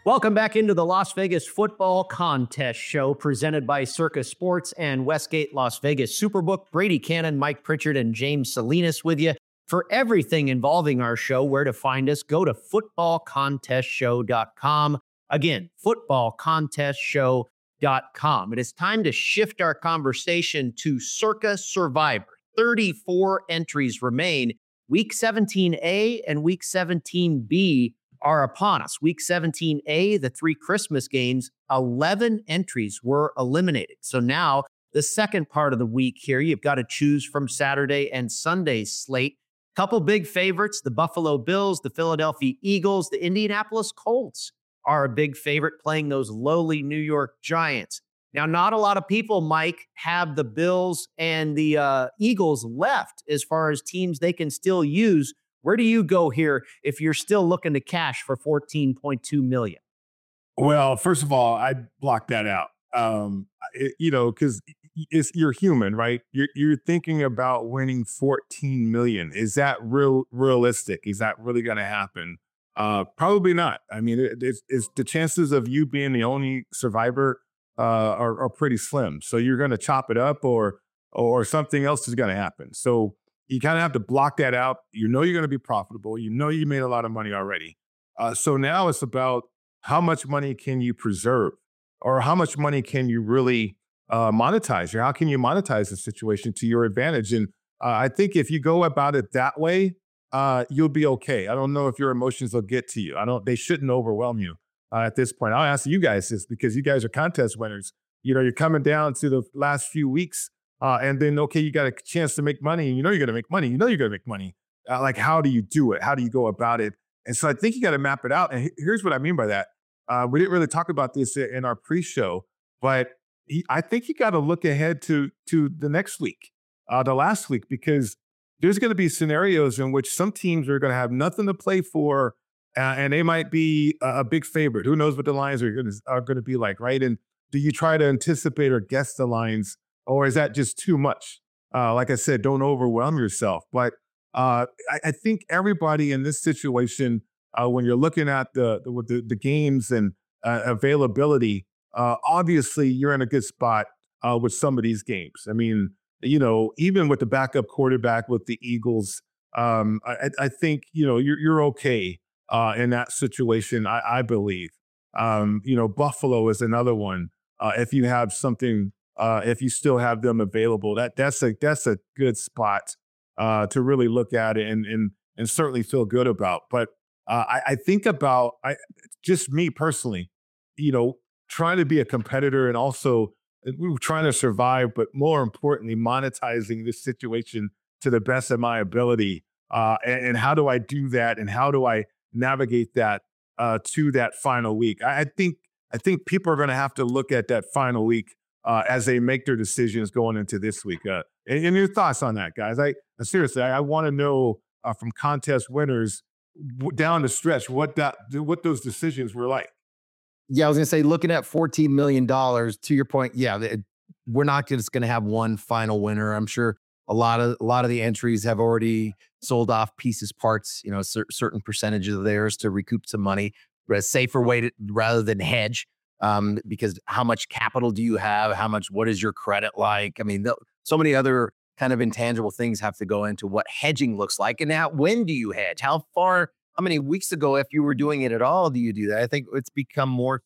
Welcome back into the Las Vegas Football Contest Show presented by Circus Sports and Westgate Las Vegas Superbook. Brady Cannon, Mike Pritchard, and James Salinas with you. For everything involving our show, where to find us, go to football contest show dot com. Again, football contest show dot com. It is time to shift our conversation to Circa Survivor. thirty-four entries remain. Week seventeen A and Week seventeen B are upon us. Week seventeen A, the three Christmas games, eleven entries were eliminated. So now the second part of the week here, you've got to choose from Saturday and Sunday's slate. Couple big favorites, the Buffalo Bills, the Philadelphia Eagles, the Indianapolis Colts are a big favorite playing those lowly New York Giants. Now, not a lot of people, Mike, have the Bills and the uh, Eagles left as far as teams they can still use. Where do you go here if you're still looking to cash for fourteen point two million dollars? Well, first of all, I'd block that out. Um, it, you know, because it's you're human, right? You're you're thinking about winning fourteen million dollars. Is that real realistic? Is that really going to happen? Uh, probably not. I mean, it, it's, it's the chances of you being the only survivor uh, are, are pretty slim. So you're going to chop it up, or or something else is going to happen. So you kind of have to block that out. You know you're going to be profitable. You know you made a lot of money already. Uh, so now it's about how much money can you preserve, or how much money can you really uh, monetize, or how can you monetize the situation to your advantage? And uh, I think if you go about it that way, uh, you'll be okay. I don't know if your emotions will get to you. I don't. They shouldn't overwhelm you uh, at this point. I'll ask you guys this because you guys are contest winners. You know, you're coming down to the last few weeks. Uh, and then, okay, you got a chance to make money, and you know you're going to make money. You know you're going to make money. Uh, like, how do you do it? How do you go about it? And so I think you got to map it out. And here's what I mean by that. Uh, we didn't really talk about this in our pre-show, but he, I think you got to look ahead to to the next week, uh, the last week, because there's going to be scenarios in which some teams are going to have nothing to play for, uh, and they might be a, a big favorite. Who knows what the lines are going to are going to be like, right? And do you try to anticipate or guess the lines? Or is that just too much? Uh, like I said, don't overwhelm yourself. But uh, I, I think everybody in this situation, uh, when you're looking at the the, the, the games and uh, availability, uh, obviously you're in a good spot uh, with some of these games. I mean, you know, even with the backup quarterback with the Eagles, um, I, I think, you know, you're, you're okay uh, in that situation, I, I believe. Um, you know, Buffalo is another one. Uh, if you have something... Uh, if you still have them available, that that's a that's a good spot uh, to really look at it and and and certainly feel good about. But uh, I, I think about I just me personally, you know, trying to be a competitor and also we were trying to survive, but more importantly, monetizing this situation to the best of my ability. Uh, and, and how do I do that? And how do I navigate that uh, to that final week? I, I think I think people are going to have to look at that final week Uh, as they make their decisions going into this week. Uh, and, and your thoughts on that, guys? I seriously, I, I want to know uh, from contest winners w- down the stretch what that what those decisions were like. Yeah, I was going to say, looking at fourteen million dollars, to your point, yeah, it, we're not just going to have one final winner. I'm sure a lot of a lot of the entries have already sold off pieces, parts, you know, a cer- certain percentage of theirs to recoup some money. A safer way to, rather than hedge. Um, because how much capital do you have? How much, what is your credit like? I mean, the, so many other kind of intangible things have to go into what hedging looks like. And now, when do you hedge? How far, how many weeks ago, if you were doing it at all, do you do that? I think it's become more,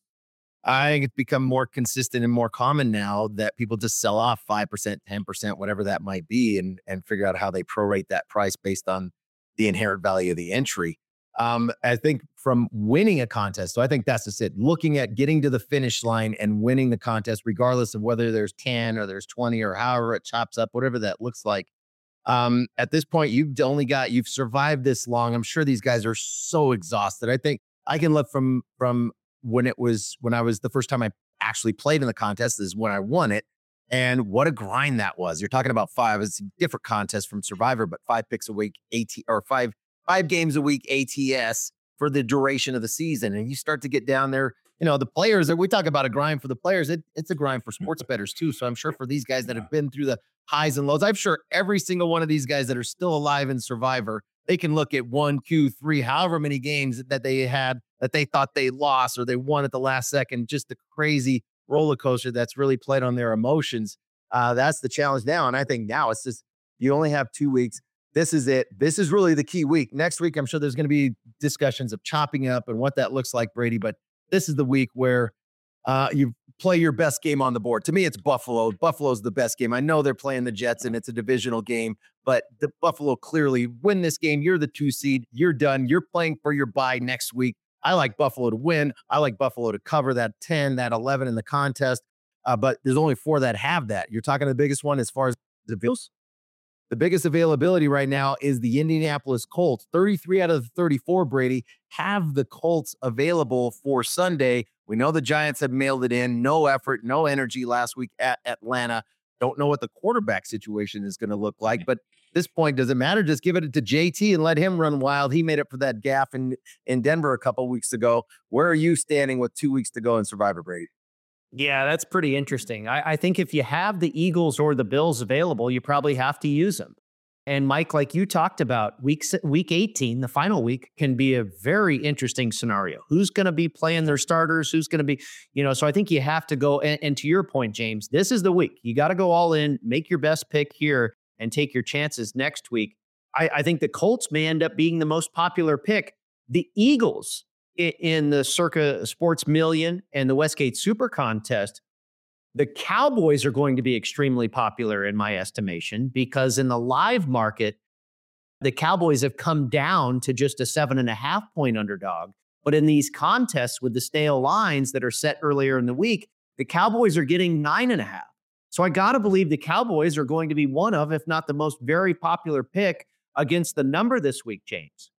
I think it's become more consistent and more common now that people just sell off five percent, ten percent, whatever that might be, and, and figure out how they prorate that price based on the inherent value of the entry. Um, I think from winning a contest, so I think that's just it. Looking at getting to the finish line and winning the contest, regardless of whether there's ten or there's twenty or however it chops up, whatever that looks like. Um, at this point, you've only got, you've survived this long. I'm sure these guys are so exhausted. I think I can look from, from when it was, when I was the first time I actually played in the contest is when I won it. And what a grind that was. You're talking about five, it's a different contest from Survivor, but five picks a week, eighty or five, five games a week A T S for the duration of the season. And you start to get down there, you know, the players that we talk about a grind for the players, it, it's a grind for sports bettors too. So I'm sure for these guys that have been through the highs and lows, I'm sure every single one of these guys that are still alive in Survivor They can look at one, two, three, however many games that they had that they thought they lost or they won at the last second. Just the crazy roller coaster that's really played on their emotions. Uh, that's the challenge now. And I think now it's just, you only have two weeks. This is it. This is really the key week. Next week, I'm sure there's going to be discussions of chopping up and what that looks like, Brady. But this is the week where uh, you play your best game on the board. To me, it's Buffalo. Buffalo's the best game. I know they're playing the Jets and it's a divisional game, but the Buffalo clearly win this game. You're the two seed. You're done. You're playing for your bye next week. I like Buffalo to win. I like Buffalo to cover that ten, that eleven in the contest. Uh, but there's only four that have that. You're talking the biggest one as far as the Bills. The biggest availability right now is the Indianapolis Colts. thirty-three out of the thirty-four, Brady, have the Colts available for Sunday. We know the Giants have mailed it in. No effort, no energy last week at Atlanta. Don't know what the quarterback situation is going to look like. But at this point, does it matter? Just give it to J T and let him run wild. He made up for that gaffe in, in Denver a couple weeks ago. Where are you standing with two weeks to go in Survivor, Brady? Yeah, that's pretty interesting. I, I think if you have the Eagles or the Bills available, you probably have to use them. And Mike, like you talked about, week, week eighteen, the final week, can be a very interesting scenario. Who's going to be playing their starters? Who's going to be, you know, so I think you have to go. And, and to your point, James, this is the week. You got to go all in, make your best pick here, and take your chances next week. I, I think the Colts may end up being the most popular pick. The Eagles in the Circa Sports Million and the Westgate Super Contest, the Cowboys are going to be extremely popular in my estimation, because in the live market, the Cowboys have come down to just a seven and a half point underdog. But in these contests with the stale lines that are set earlier in the week, the Cowboys are getting nine and a half. So I got to believe the Cowboys are going to be one of, if not the most very popular pick against the number this week, James.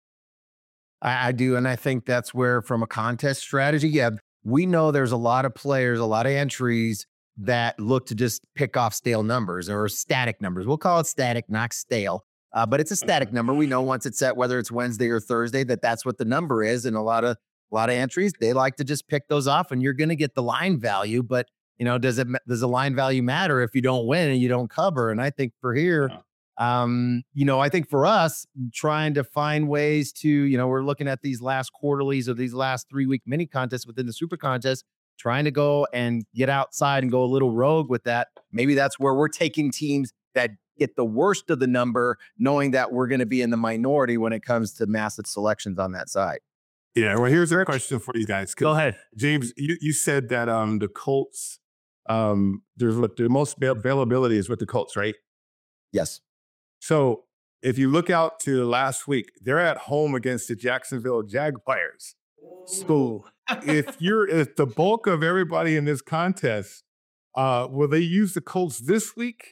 I, I do. And I think that's where, from a contest strategy, yeah, we know there's a lot of players, a lot of entries that look to just pick off stale numbers or static numbers. We'll call it static, not stale. Uh, but it's a static number. We know once it's set, whether it's Wednesday or Thursday, that that's what the number is. And a lot of a lot of entries, they like to just pick those off, and you're going to get the line value. But you know, does it does the line value matter if you don't win and you don't cover? And I think for here, um, you know, I think for us, trying to find ways to, you know, we're looking at these last quarterlies or these last three week mini contests within the Super Contest, trying to go and get outside and go a little rogue with that. Maybe that's where we're taking teams that get the worst of the number, knowing that we're going to be in the minority when it comes to massive selections on that side. Yeah, well, here's a question for you guys. Go ahead. James, you, you said that um, the Colts, um, there's what the most availability is with the Colts, right? Yes. So if you look out to last week, they're at home against the Jacksonville Jaguars. So if you're if the bulk of everybody in this contest, uh, will they use the Colts this week?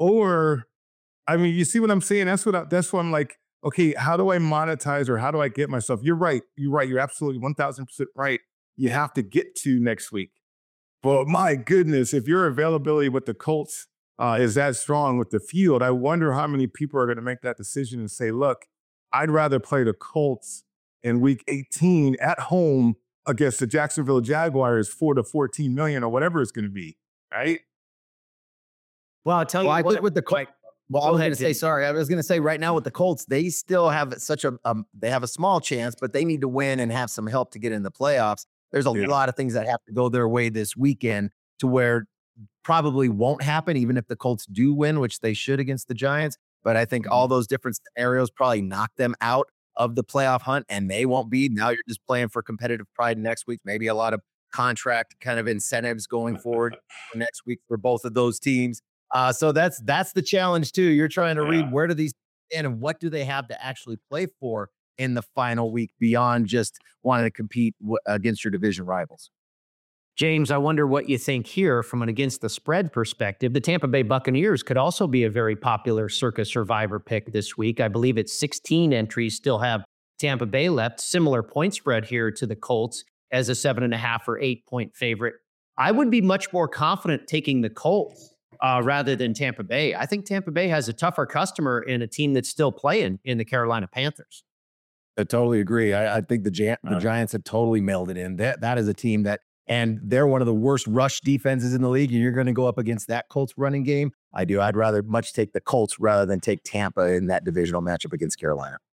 Or, I mean, you see what I'm saying? That's what I, that's what I'm like, okay, how do I monetize, or how do I get myself? You're right. You're right. You're absolutely one thousand percent right. You have to get to next week. But my goodness, if your availability with the Colts uh, is that strong with the field, I wonder how many people are going to make that decision and say, look, I'd rather play the Colts in week eighteen at home against the Jacksonville Jaguars, four to fourteen million or whatever it's going to be, right? Well, I'll tell you well, I what, think with the Colts, well, I was going to say, sorry, I was going to say right now with the Colts, they still have such a, um, they have a small chance, but they need to win and have some help to get in the playoffs. There's a yeah. lot of things that have to go their way this weekend to where probably won't happen, even if the Colts do win, which they should against the Giants. But I think all those different scenarios probably knock them out of the playoff hunt, and they won't be. Now you're just playing for competitive pride next week. Maybe a lot of contract kind of incentives going forward for next week for both of those teams. Uh, so that's that's the challenge too. You're trying to yeah. read where do these stand and what do they have to actually play for in the final week beyond just wanting to compete w- against your division rivals. James, I wonder what you think here from an against the spread perspective. The Tampa Bay Buccaneers could also be a very popular Circa Survivor pick this week. I believe it's sixteen entries still have Tampa Bay left. Similar point spread here to the Colts as a seven and a half or eight point favorite. I would be much more confident taking the Colts uh, rather than Tampa Bay. I think Tampa Bay has a tougher customer in a team that's still playing in the Carolina Panthers. I totally agree. I, I think the, Gi- the Giants have totally mailed it in. That That is a team that, and they're one of the worst rush defenses in the league, and you're going to go up against that Colts running game. I do. I'd rather much take the Colts rather than take Tampa in that divisional matchup against Carolina.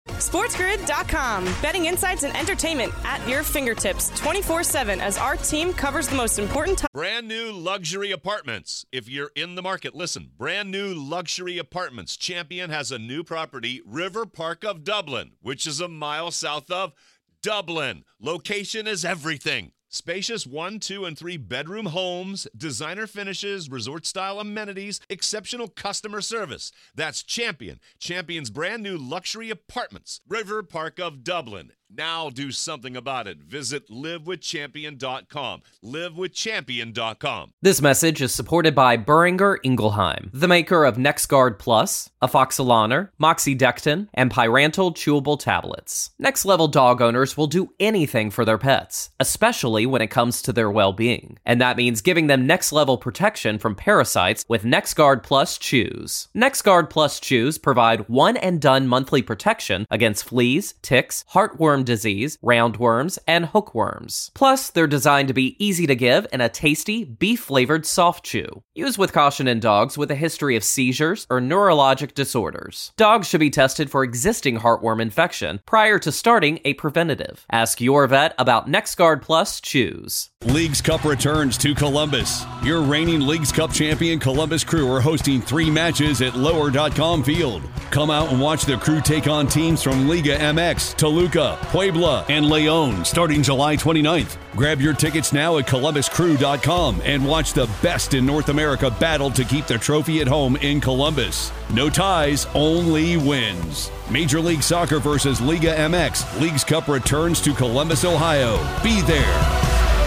SportsGrid dot com. Betting insights and entertainment at your fingertips twenty-four seven as our team covers the most important topics. Brand new luxury apartments. If you're in the market, listen. Brand new luxury apartments. Champion has a new property, River Park of Dublin, which is a mile south of Dublin. Location is everything. Spacious one, two, and three bedroom homes, designer finishes, resort-style amenities, exceptional customer service. That's Champion. Champion's brand new luxury apartments. River Park of Dublin. Now do something about it. Visit live with champion dot com. live with champion dot com. This message is supported by Boehringer Ingelheim, the maker of NexGard Plus, Afoxolaner, Moxidectin, and Pyrantel chewable tablets. Next level dog owners will do anything for their pets, especially when it comes to their well-being. And that means giving them next level protection from parasites with NexGard Plus Chews. NexGard Plus Chews provide one and done monthly protection against fleas, ticks, heartworm disease, roundworms, and hookworms. Plus, they're designed to be easy to give in a tasty, beef-flavored soft chew. Use with caution in dogs with a history of seizures or neurologic disorders. Dogs should be tested for existing heartworm infection prior to starting a preventative. Ask your vet about NexGard Plus Chews. Leagues Cup returns to Columbus. Your reigning Leagues Cup champion Columbus Crew are hosting three matches at lower dot com field. Come out and watch the Crew take on teams from Liga M X, Toluca, Puebla, and Leon starting July twenty-ninth. Grab your tickets now at columbus crew dot com and watch the best in North America battle to keep the trophy at home in Columbus. No ties, only wins. Major League Soccer versus Liga M X. Leagues Cup returns to Columbus, Ohio. Be there.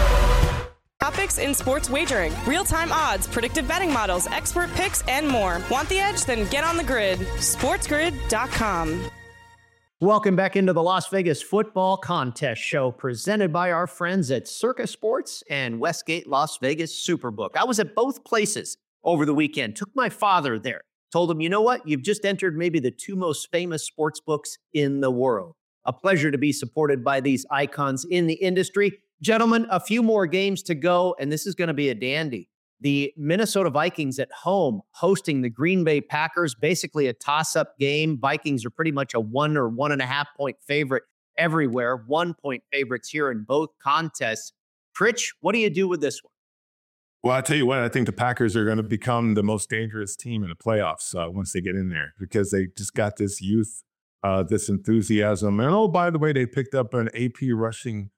Topics in sports wagering, real-time odds, predictive betting models, expert picks, and more. Want the edge? Then get on the grid. sports grid dot com. Welcome back into the Las Vegas Football Contest Show, presented by our friends at Circa Sports and Westgate Las Vegas Superbook. I was at both places over the weekend. Took my father there. Told him, you know what? You've just entered maybe the two most famous sports books in the world. A pleasure to be supported by these icons in the industry. Gentlemen, a few more games to go, and this is going to be a dandy. The Minnesota Vikings at home hosting the Green Bay Packers, basically a toss-up game. Vikings are pretty much a one or one and a half point favorite everywhere. One point favorites here in both contests. Pritch, what do you do with this one? Well, I tell you what, I think the Packers are going to become the most dangerous team in the playoffs uh, once they get in there because they just got this youth, uh, this enthusiasm. And oh, by the way, they picked up an A P rushing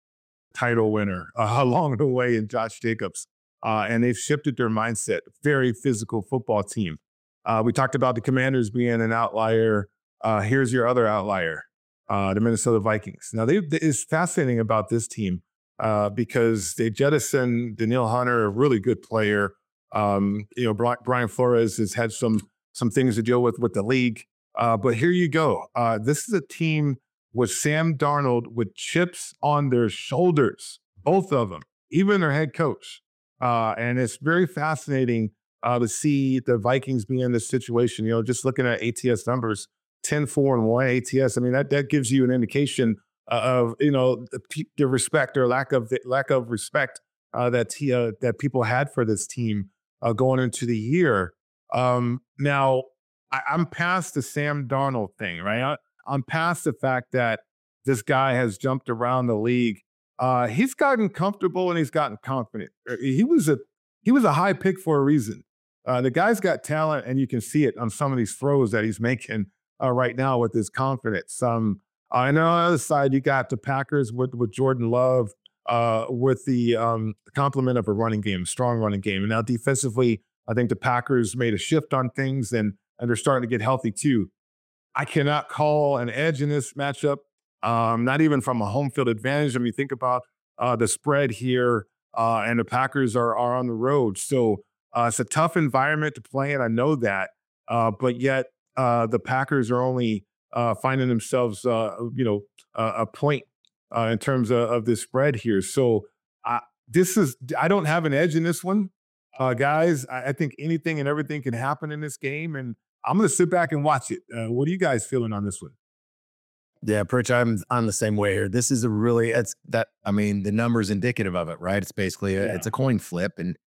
title winner uh, along the way in Josh Jacobs. Uh, and they've shifted their mindset. Very physical football team. Uh, we talked about the Commanders being an outlier. Uh, here's your other outlier, uh, the Minnesota Vikings. Now, they, it's fascinating about this team uh, because they jettisoned Danielle Hunter, a really good player. Um, you know, Brian Flores has had some some things to deal with with the league. Uh, but here you go. Uh, this is a team with Sam Darnold with chips on their shoulders, both of them, even their head coach. Uh, and it's very fascinating uh, to see the Vikings be in this situation. You know, just looking at A T S numbers, ten, four, and one A T S. I mean, that that gives you an indication of, you know, the, the respect or lack of lack of respect uh, that he, uh, that people had for this team uh, going into the year. Um, now, I, I'm past the Sam Darnold thing, right? I, I'm past the fact that this guy has jumped around the league. Uh, he's gotten comfortable and he's gotten confident. He was a he was a high pick for a reason. Uh, the guy's got talent, and you can see it on some of these throws that he's making uh, right now with his confidence. Um, uh, and on the other side, you got the Packers with with Jordan Love, uh, with the um, complement of a running game, strong running game. And now defensively, I think the Packers made a shift on things, and and they're starting to get healthy too. I cannot call an edge in this matchup. Um, not even from a home field advantage. I mean, think about uh, the spread here, uh, and the Packers are are on the road. So uh, it's a tough environment to play in. I know that, uh, but yet uh, the Packers are only uh, finding themselves, uh, you know, uh, a point uh, in terms of, of this spread here. So uh, this is I don't have an edge in this one, uh, guys. I, I think anything and everything can happen in this game, and I'm going to sit back and watch it. Uh, what are you guys feeling on this one? Yeah, Pritch, I'm on the same way here. This is a really, it's that, I mean, the number's indicative of it, right? It's basically, a, yeah. it's a coin flip. And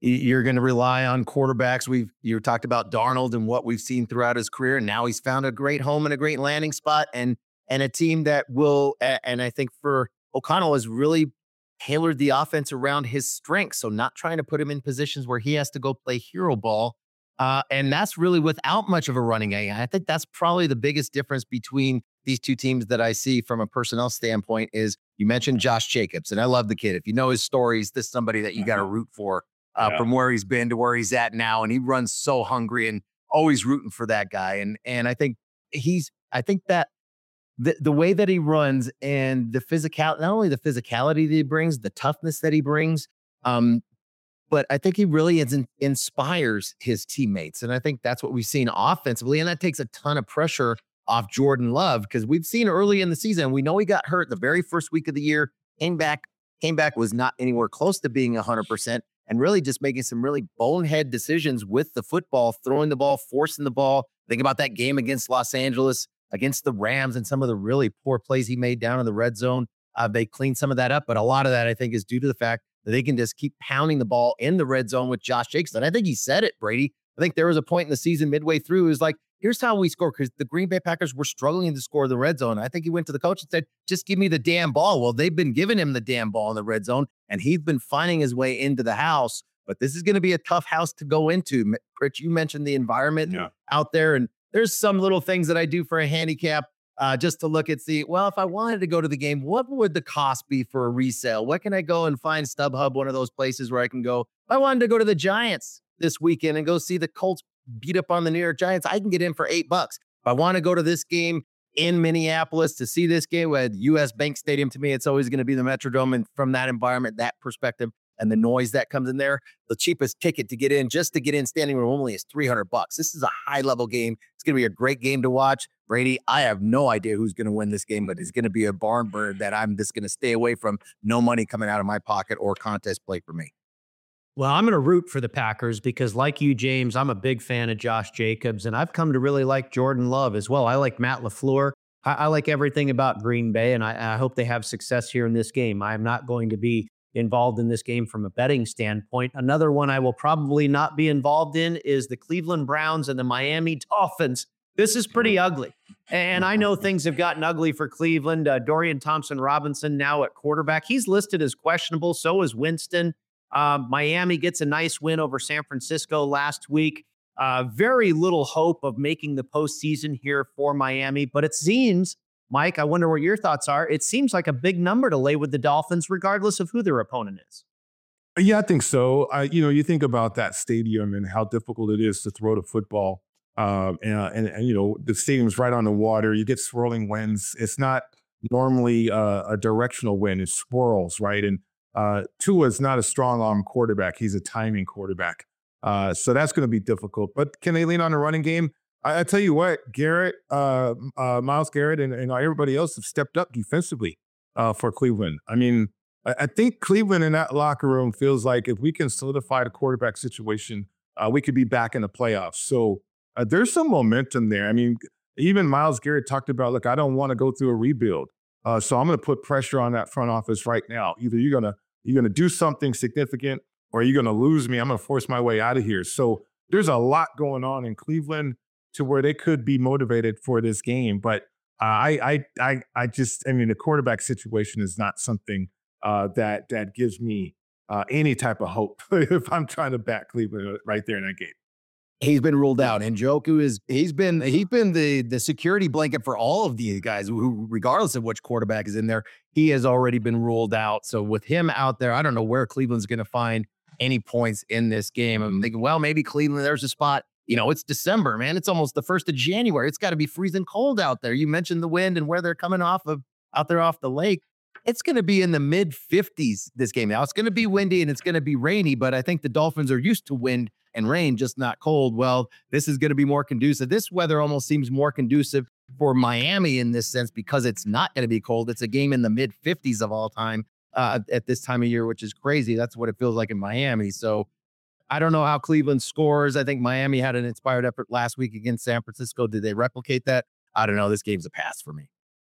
you're going to rely on quarterbacks. We've you talked about Darnold and what we've seen throughout his career. And now he's found a great home and a great landing spot and and a team that will. And I think for O'Connell has really tailored the offense around his strengths. So not trying to put him in positions where he has to go play hero ball. Uh, and that's really without much of a running game. I think that's probably the biggest difference between these two teams that I see from a personnel standpoint is you mentioned Josh Jacobs, and I love the kid. If you know his stories, this is somebody that you got to root for. Uh, yeah. From where he's been to where he's at now. And he runs so hungry and always rooting for that guy. And and I think he's, I think that the, the way that he runs and the physical, not only the physicality that he brings, the toughness that he brings, um, but I think he really is in, inspires his teammates. And I think that's what we've seen offensively. And that takes a ton of pressure off Jordan Love because we've seen early in the season, we know he got hurt the very first week of the year, came back, came back, was not anywhere close to being one hundred percent. And really just making some really bonehead decisions with the football, throwing the ball, forcing the ball. Think about that game against Los Angeles, against the Rams, and some of the really poor plays he made down in the red zone. Uh, they cleaned some of that up, but a lot of that, I think, is due to the fact that they can just keep pounding the ball in the red zone with Josh Jacobs. And I think he said it, Brady. I think there was a point in the season midway through, it was like, here's how we score, because the Green Bay Packers were struggling to score the red zone. I think he went to the coach and said, just give me the damn ball. Well, they've been giving him the damn ball in the red zone, and he's been finding his way into the house. But this is going to be a tough house to go into. Rich, you mentioned the environment yeah. out there, and there's some little things that I do for a handicap uh, just to look at, see, well, if I wanted to go to the game, what would the cost be for a resale? What can I go and find StubHub, one of those places where I can go? If I wanted to go to the Giants this weekend and go see the Colts beat up on the New York Giants, I can get in for eight bucks. If I want to go to this game in Minneapolis to see this game at U S Bank Stadium, to me, it's always going to be the Metrodome. And from that environment, that perspective, and the noise that comes in there, the cheapest ticket to get in, just to get in standing room only, is three hundred bucks. This is a high level game. It's going to be a great game to watch. Brady, I have no idea who's going to win this game, but it's going to be a barn burner that I'm just going to stay away from. No money coming out of my pocket or contest play for me. Well, I'm going to root for the Packers because, like you, James, I'm a big fan of Josh Jacobs, and I've come to really like Jordan Love as well. I like Matt LaFleur. I, I like everything about Green Bay, and I, I hope they have success here in this game. I am not going to be involved in this game from a betting standpoint. Another one I will probably not be involved in is the Cleveland Browns and the Miami Dolphins. This is pretty ugly. And I know things have gotten ugly for Cleveland. Uh, Dorian Thompson-Robinson now at quarterback. He's listed as questionable. So is Winston. Uh, Miami gets a nice win over San Francisco last week. Uh, very little hope of making the postseason here for Miami. But it seems, Mike, I wonder what your thoughts are. It seems like a big number to lay with the Dolphins, regardless of who their opponent is. Yeah, I think so. I, you know, you think about that stadium and how difficult it is to throw the football. Um, and, and, and, you know, the stadium's right on the water. You get swirling winds. It's not normally uh, a directional wind. It swirls, right? And uh, Tua is not a strong arm quarterback. He's a timing quarterback. Uh, so that's going to be difficult. But can they lean on the running game? I, I tell you what, Garrett, uh, uh, Myles Garrett and, and everybody else have stepped up defensively uh, for Cleveland. I mean, I, I think Cleveland in that locker room feels like if we can solidify the quarterback situation, uh, we could be back in the playoffs. So uh, there's some momentum there. I mean, even Myles Garrett talked about, look, I don't want to go through a rebuild. Uh, so I'm going to put pressure on that front office right now. Either you're going to you're going to do something significant or you're going to lose me. I'm going to force my way out of here. So there's a lot going on in Cleveland to where they could be motivated for this game. But uh, I, I, I, I just, I mean, the quarterback situation is not something uh, that that gives me uh, any type of hope if I'm trying to back Cleveland right there in that game. He's been ruled out, and Njoku is he's been he's been the the security blanket for all of these guys who, regardless of which quarterback is in there, he has already been ruled out. So with him out there, I don't know where Cleveland's going to find any points in this game. I'm thinking, well, maybe Cleveland, there's a spot. You know, it's December, man. It's almost the first of January. It's got to be freezing cold out there. You mentioned the wind and where they're coming off of out there off the lake. It's going to be in the mid fifties this game. Now, it's going to be windy and it's going to be rainy, but I think the Dolphins are used to wind and rain, just not cold. Well, this is going to be more conducive. This weather almost seems more conducive for Miami in this sense because it's not going to be cold. It's a game in the mid fifties of all time uh, at this time of year, which is crazy. That's what it feels like in Miami. So I don't know how Cleveland scores. I think Miami had an inspired effort last week against San Francisco. Did they replicate that? I don't know. This game's a pass for me.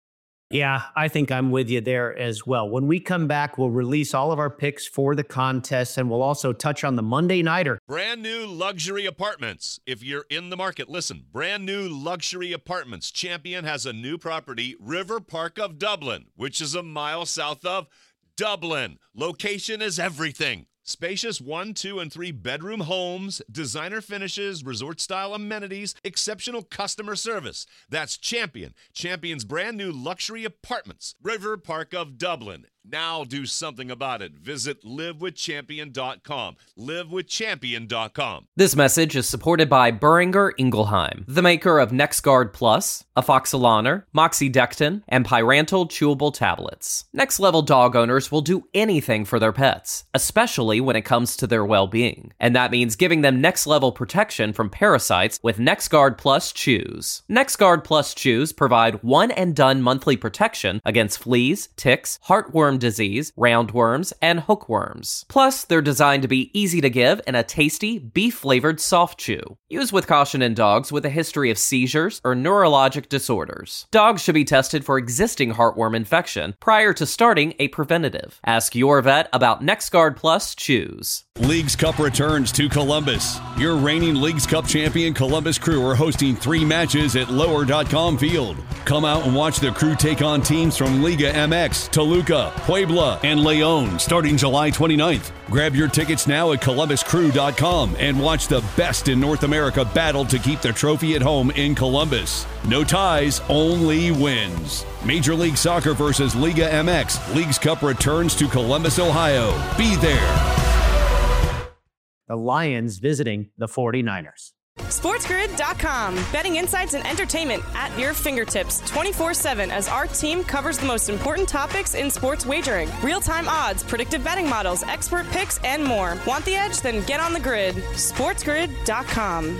Yeah, I think I'm with you there as well. When we come back, we'll release all of our picks for the contest, and we'll also touch on the Monday Nighter. Brand new luxury apartments. If you're in the market, listen. Brand new luxury apartments. Champion has a new property, River Park of Dublin, which is a mile south of Dublin. Location is everything. Spacious one, two, and three bedroom homes, designer finishes, resort-style amenities, exceptional customer service. That's Champion. Champion's brand new luxury apartments, River Park of Dublin. Now do something about it. Visit live with champion dot com. live with champion dot com. This message is supported by Boehringer Ingelheim, the maker of NexGard Plus, Afoxolaner, Moxidectin, and Pyrantel chewable tablets. Next level dog owners will do anything for their pets, especially when it comes to their well-being. And that means giving them next level protection from parasites with NexGard Plus Chews. NexGard Plus Chews provide one and done monthly protection against fleas, ticks, heartworm disease, roundworms, and hookworms. Plus, they're designed to be easy to give in a tasty, beef-flavored soft chew. Use with caution in dogs with a history of seizures or neurologic disorders. Dogs should be tested for existing heartworm infection prior to starting a preventative. Ask your vet about NexGard Plus Chews. Leagues Cup returns to Columbus. Your reigning Leagues Cup champion Columbus Crew are hosting three matches at lower dot com field. Come out and watch the Crew take on teams from Liga M X, Toluca, Puebla, and Leon starting July twenty-ninth. Grab your tickets now at columbus crew dot com and watch the best in North America battle to keep the trophy at home in Columbus. No ties, only wins. Major League Soccer versus Liga M X. Leagues Cup returns to Columbus, Ohio. Be there. The Lions visiting the forty-niners. SportsGrid dot com. Betting insights and entertainment at your fingertips twenty-four seven as our team covers the most important topics in sports wagering. Real-time odds, predictive betting models, expert picks, and more. Want the edge? Then get on the grid. SportsGrid dot com.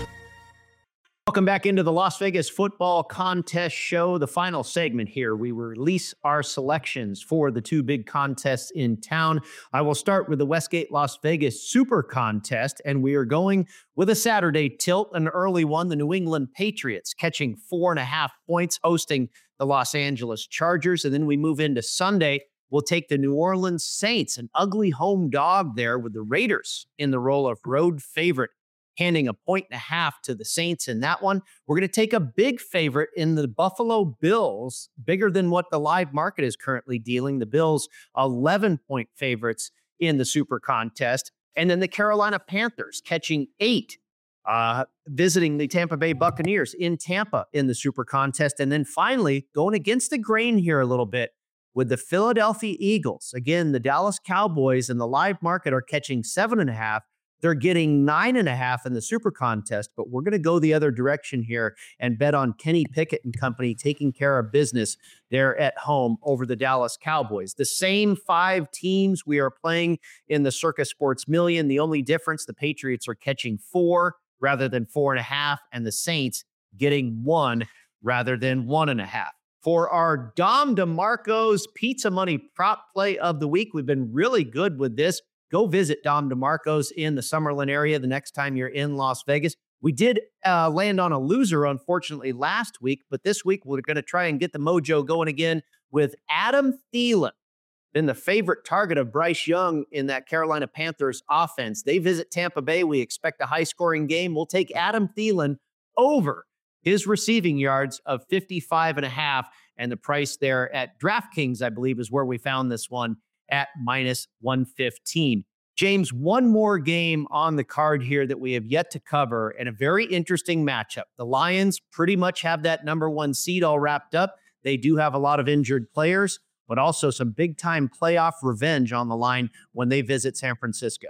Welcome back into the Las Vegas Football Contest Show. The final segment here, we release our selections for the two big contests in town. I will start with the Westgate Las Vegas Super Contest, and we are going with a Saturday tilt, an early one. The New England Patriots catching four and a half points, hosting the Los Angeles Chargers. And then we move into Sunday. We'll take the New Orleans Saints, an ugly home dog there with the Raiders in the role of road favorite, handing a point and a half to the Saints in that one. We're going to take a big favorite in the Buffalo Bills, bigger than what the live market is currently dealing. The Bills, eleven-point favorites in the Super Contest. And then the Carolina Panthers catching eight, uh, visiting the Tampa Bay Buccaneers in Tampa in the Super Contest. And then finally, going against the grain here a little bit with the Philadelphia Eagles. Again, the Dallas Cowboys and the live market are catching seven and a half. They're getting nine and a half in the Super Contest, but we're going to go the other direction here and bet on Kenny Pickett and company taking care of business there at home over the Dallas Cowboys. The same five teams we are playing in the Circus Sports Million. The only difference, the Patriots are catching four rather than four and a half, and the Saints getting one rather than one and a half. For our Dom DeMarco's Pizza Money prop play of the week, we've been really good with this. Go visit Dom DeMarco's in the Summerlin area the next time you're in Las Vegas. We did uh, land on a loser, unfortunately, last week, but this week we're going to try and get the mojo going again with Adam Thielen, been the favorite target of Bryce Young in that Carolina Panthers offense. They visit Tampa Bay. We expect a high-scoring game. We'll take Adam Thielen over his receiving yards of fifty-five and a half, and the price there at DraftKings, I believe, is where we found this one, at minus one fifteen. James, one more game on the card here that we have yet to cover, and a very interesting matchup. The Lions pretty much have that number one seed all wrapped up. They do have a lot of injured players, but also some big-time playoff revenge on the line when they visit San Francisco.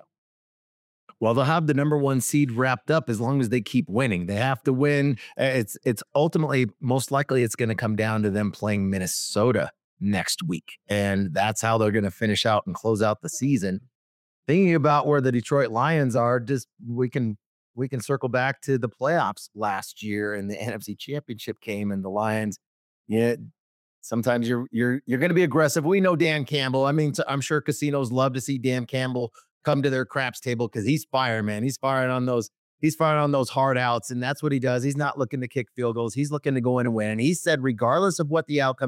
Well, they'll have the number one seed wrapped up as long as they keep winning. They have to win. It's, it's ultimately, most likely, it's going to come down to them playing Minnesota next week. And that's how they're going to finish out and close out the season. Thinking about where the Detroit Lions are, just we can we can circle back to the playoffs last year, and the N F C Championship came, and the Lions, yeah, sometimes you're you're you're going to be aggressive. We know Dan Campbell. I mean, I'm sure casinos love to see Dan Campbell come to their craps table because he's firing, man. He's firing on those He's firing on those hard outs, and that's what he does. He's not looking to kick field goals. He's looking to go in and win. And he said, regardless of what the outcome is,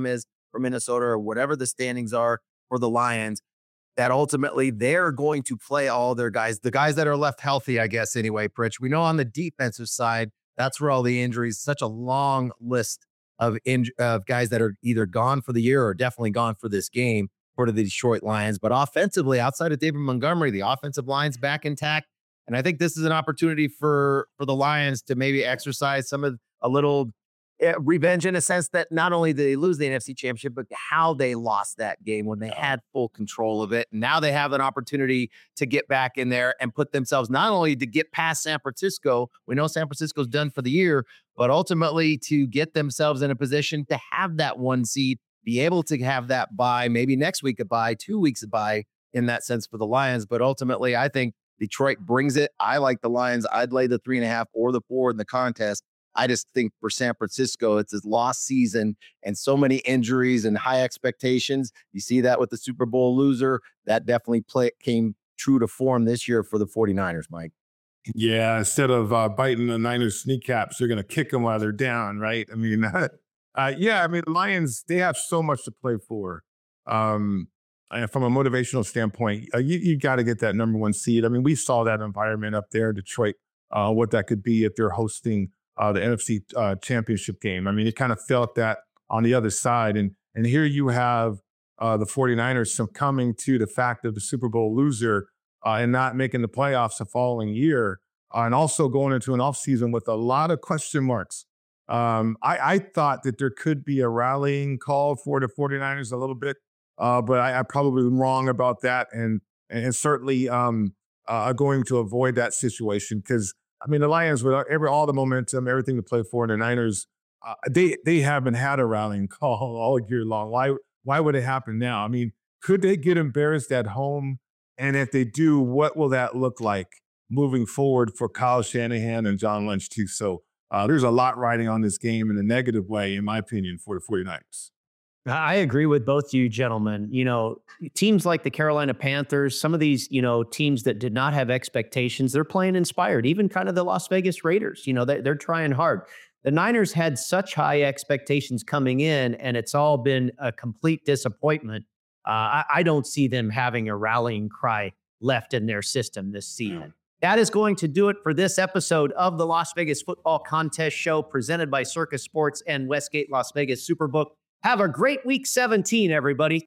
for Minnesota or whatever the standings are for the Lions, that ultimately they're going to play all their guys, the guys that are left healthy, I guess, anyway, Pritch. We know on the defensive side, that's where all the injuries, such a long list of, in, of guys that are either gone for the year or definitely gone for this game for the Detroit Lions. But offensively, outside of David Montgomery, the offensive line's back intact. And I think this is an opportunity for, for the Lions to maybe exercise some of a little revenge in a sense that not only did they lose the N F C Championship, but how they lost that game when they had full control of it. And now they have an opportunity to get back in there and put themselves not only to get past San Francisco, we know San Francisco's done for the year, but ultimately to get themselves in a position to have that one seed, be able to have that bye, maybe next week a bye, two weeks a bye in that sense for the Lions. But ultimately, I think Detroit brings it. I like the Lions. I'd lay the three and a half or the four in the contest. I just think for San Francisco, it's a lost season and so many injuries and high expectations. You see that with the Super Bowl loser. That definitely play, came true to form this year for the 49ers, Mike. Yeah, instead of uh, biting the Niners' kneecaps, they're going to kick them while they're down, right? I mean, uh, yeah, I mean, the Lions, they have so much to play for. Um, and from a motivational standpoint, uh, you, you got to get that number one seed. I mean, we saw that environment up there in Detroit, uh, what that could be if they're hosting Uh, the N F C uh, championship game. I mean, it kind of felt that on the other side. And and here you have uh, the 49ers succumbing to the fact of the Super Bowl loser uh, and not making the playoffs the following year, uh, and also going into an offseason with a lot of question marks. Um, I, I thought that there could be a rallying call for the 49ers a little bit, uh, but I, I probably am wrong about that, and, and certainly um, uh, going to avoid that situation because I mean, the Lions, with every all the momentum, everything to play for, and the Niners, uh, they they haven't had a rallying call all year long. Why why would it happen now? I mean, could they get embarrassed at home? And if they do, what will that look like moving forward for Kyle Shanahan and John Lynch too? So uh, there's a lot riding on this game in a negative way, in my opinion, for the 49ers. I agree with both you gentlemen. You know, teams like the Carolina Panthers, some of these, you know, teams that did not have expectations, they're playing inspired. Even kind of the Las Vegas Raiders, you know, they, they're trying hard. The Niners had such high expectations coming in, and it's all been a complete disappointment. Uh, I, I don't see them having a rallying cry left in their system this season. That is going to do it for this episode of the Las Vegas Football Contest Show presented by Circus Sports and Westgate Las Vegas Superbook. Have a great week seventeen, everybody.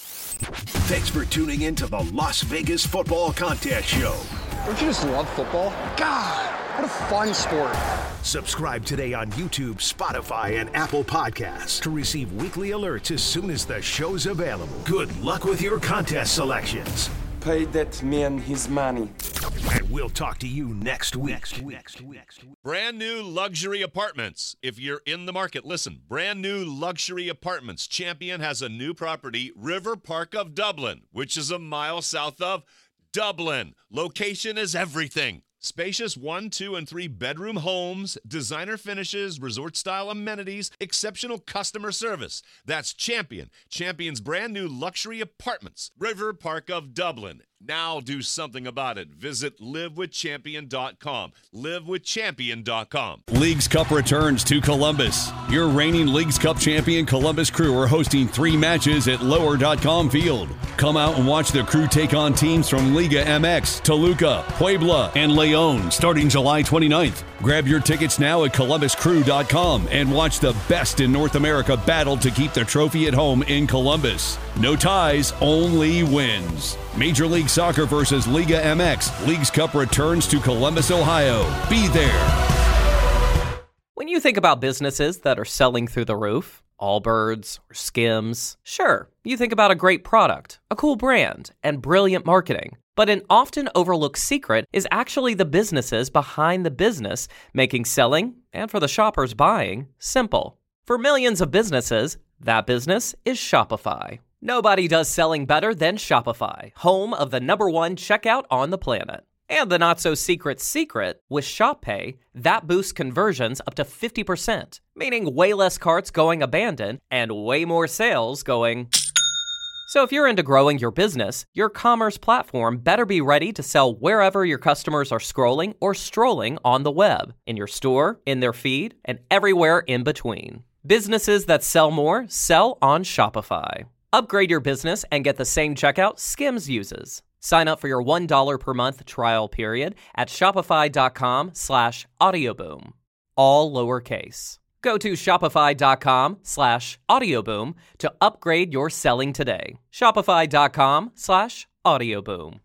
Thanks for tuning in to the Las Vegas Football Contest Show. Don't you just love football? God, what a fun sport. Subscribe today on YouTube, Spotify, and Apple Podcasts to receive weekly alerts as soon as the show's available. Good luck with your contest selections. Pay that man his money. And we'll talk to you next week. Next week. Next week. Next week. Brand new luxury apartments. If you're in the market, listen. Brand new luxury apartments. Champion has a new property, River Park of Dublin, which is a mile south of Dublin. Location is everything. Spacious one, two, and three bedroom homes, designer finishes, resort-style amenities, exceptional customer service. That's Champion. Champion's brand new luxury apartments, River Park of Dublin. Now do something about it. Visit live with champion dot com. live with champion dot com. Leagues Cup returns to Columbus. Your reigning Leagues Cup champion Columbus Crew are hosting three matches at lower dot com field. Come out and watch the Crew take on teams from Liga M X, Toluca, Puebla, and León starting July twenty-ninth. Grab your tickets now at columbus crew dot com and watch the best in North America battle to keep the trophy at home in Columbus. No ties, only wins. Major League Soccer versus Liga M X. Leagues Cup returns to Columbus, Ohio. Be there. When you think about businesses that are selling through the roof, Allbirds or Skims, sure, you think about a great product, a cool brand, and brilliant marketing. But an often overlooked secret is actually the businesses behind the business, making selling, and for the shoppers buying, simple. For millions of businesses, that business is Shopify. Nobody does selling better than Shopify, home of the number one checkout on the planet. And the not-so-secret secret, with ShopPay, that boosts conversions up to fifty percent, meaning way less carts going abandoned and way more sales going... So if you're into growing your business, your commerce platform better be ready to sell wherever your customers are scrolling or strolling on the web, in your store, in their feed, and everywhere in between. Businesses that sell more sell on Shopify. Upgrade your business and get the same checkout Skims uses. Sign up for your one dollar per month trial period at shopify.com slash audioboom. All lowercase. Go to shopify.com slash audioboom to upgrade your selling today. Shopify.com slash audioboom.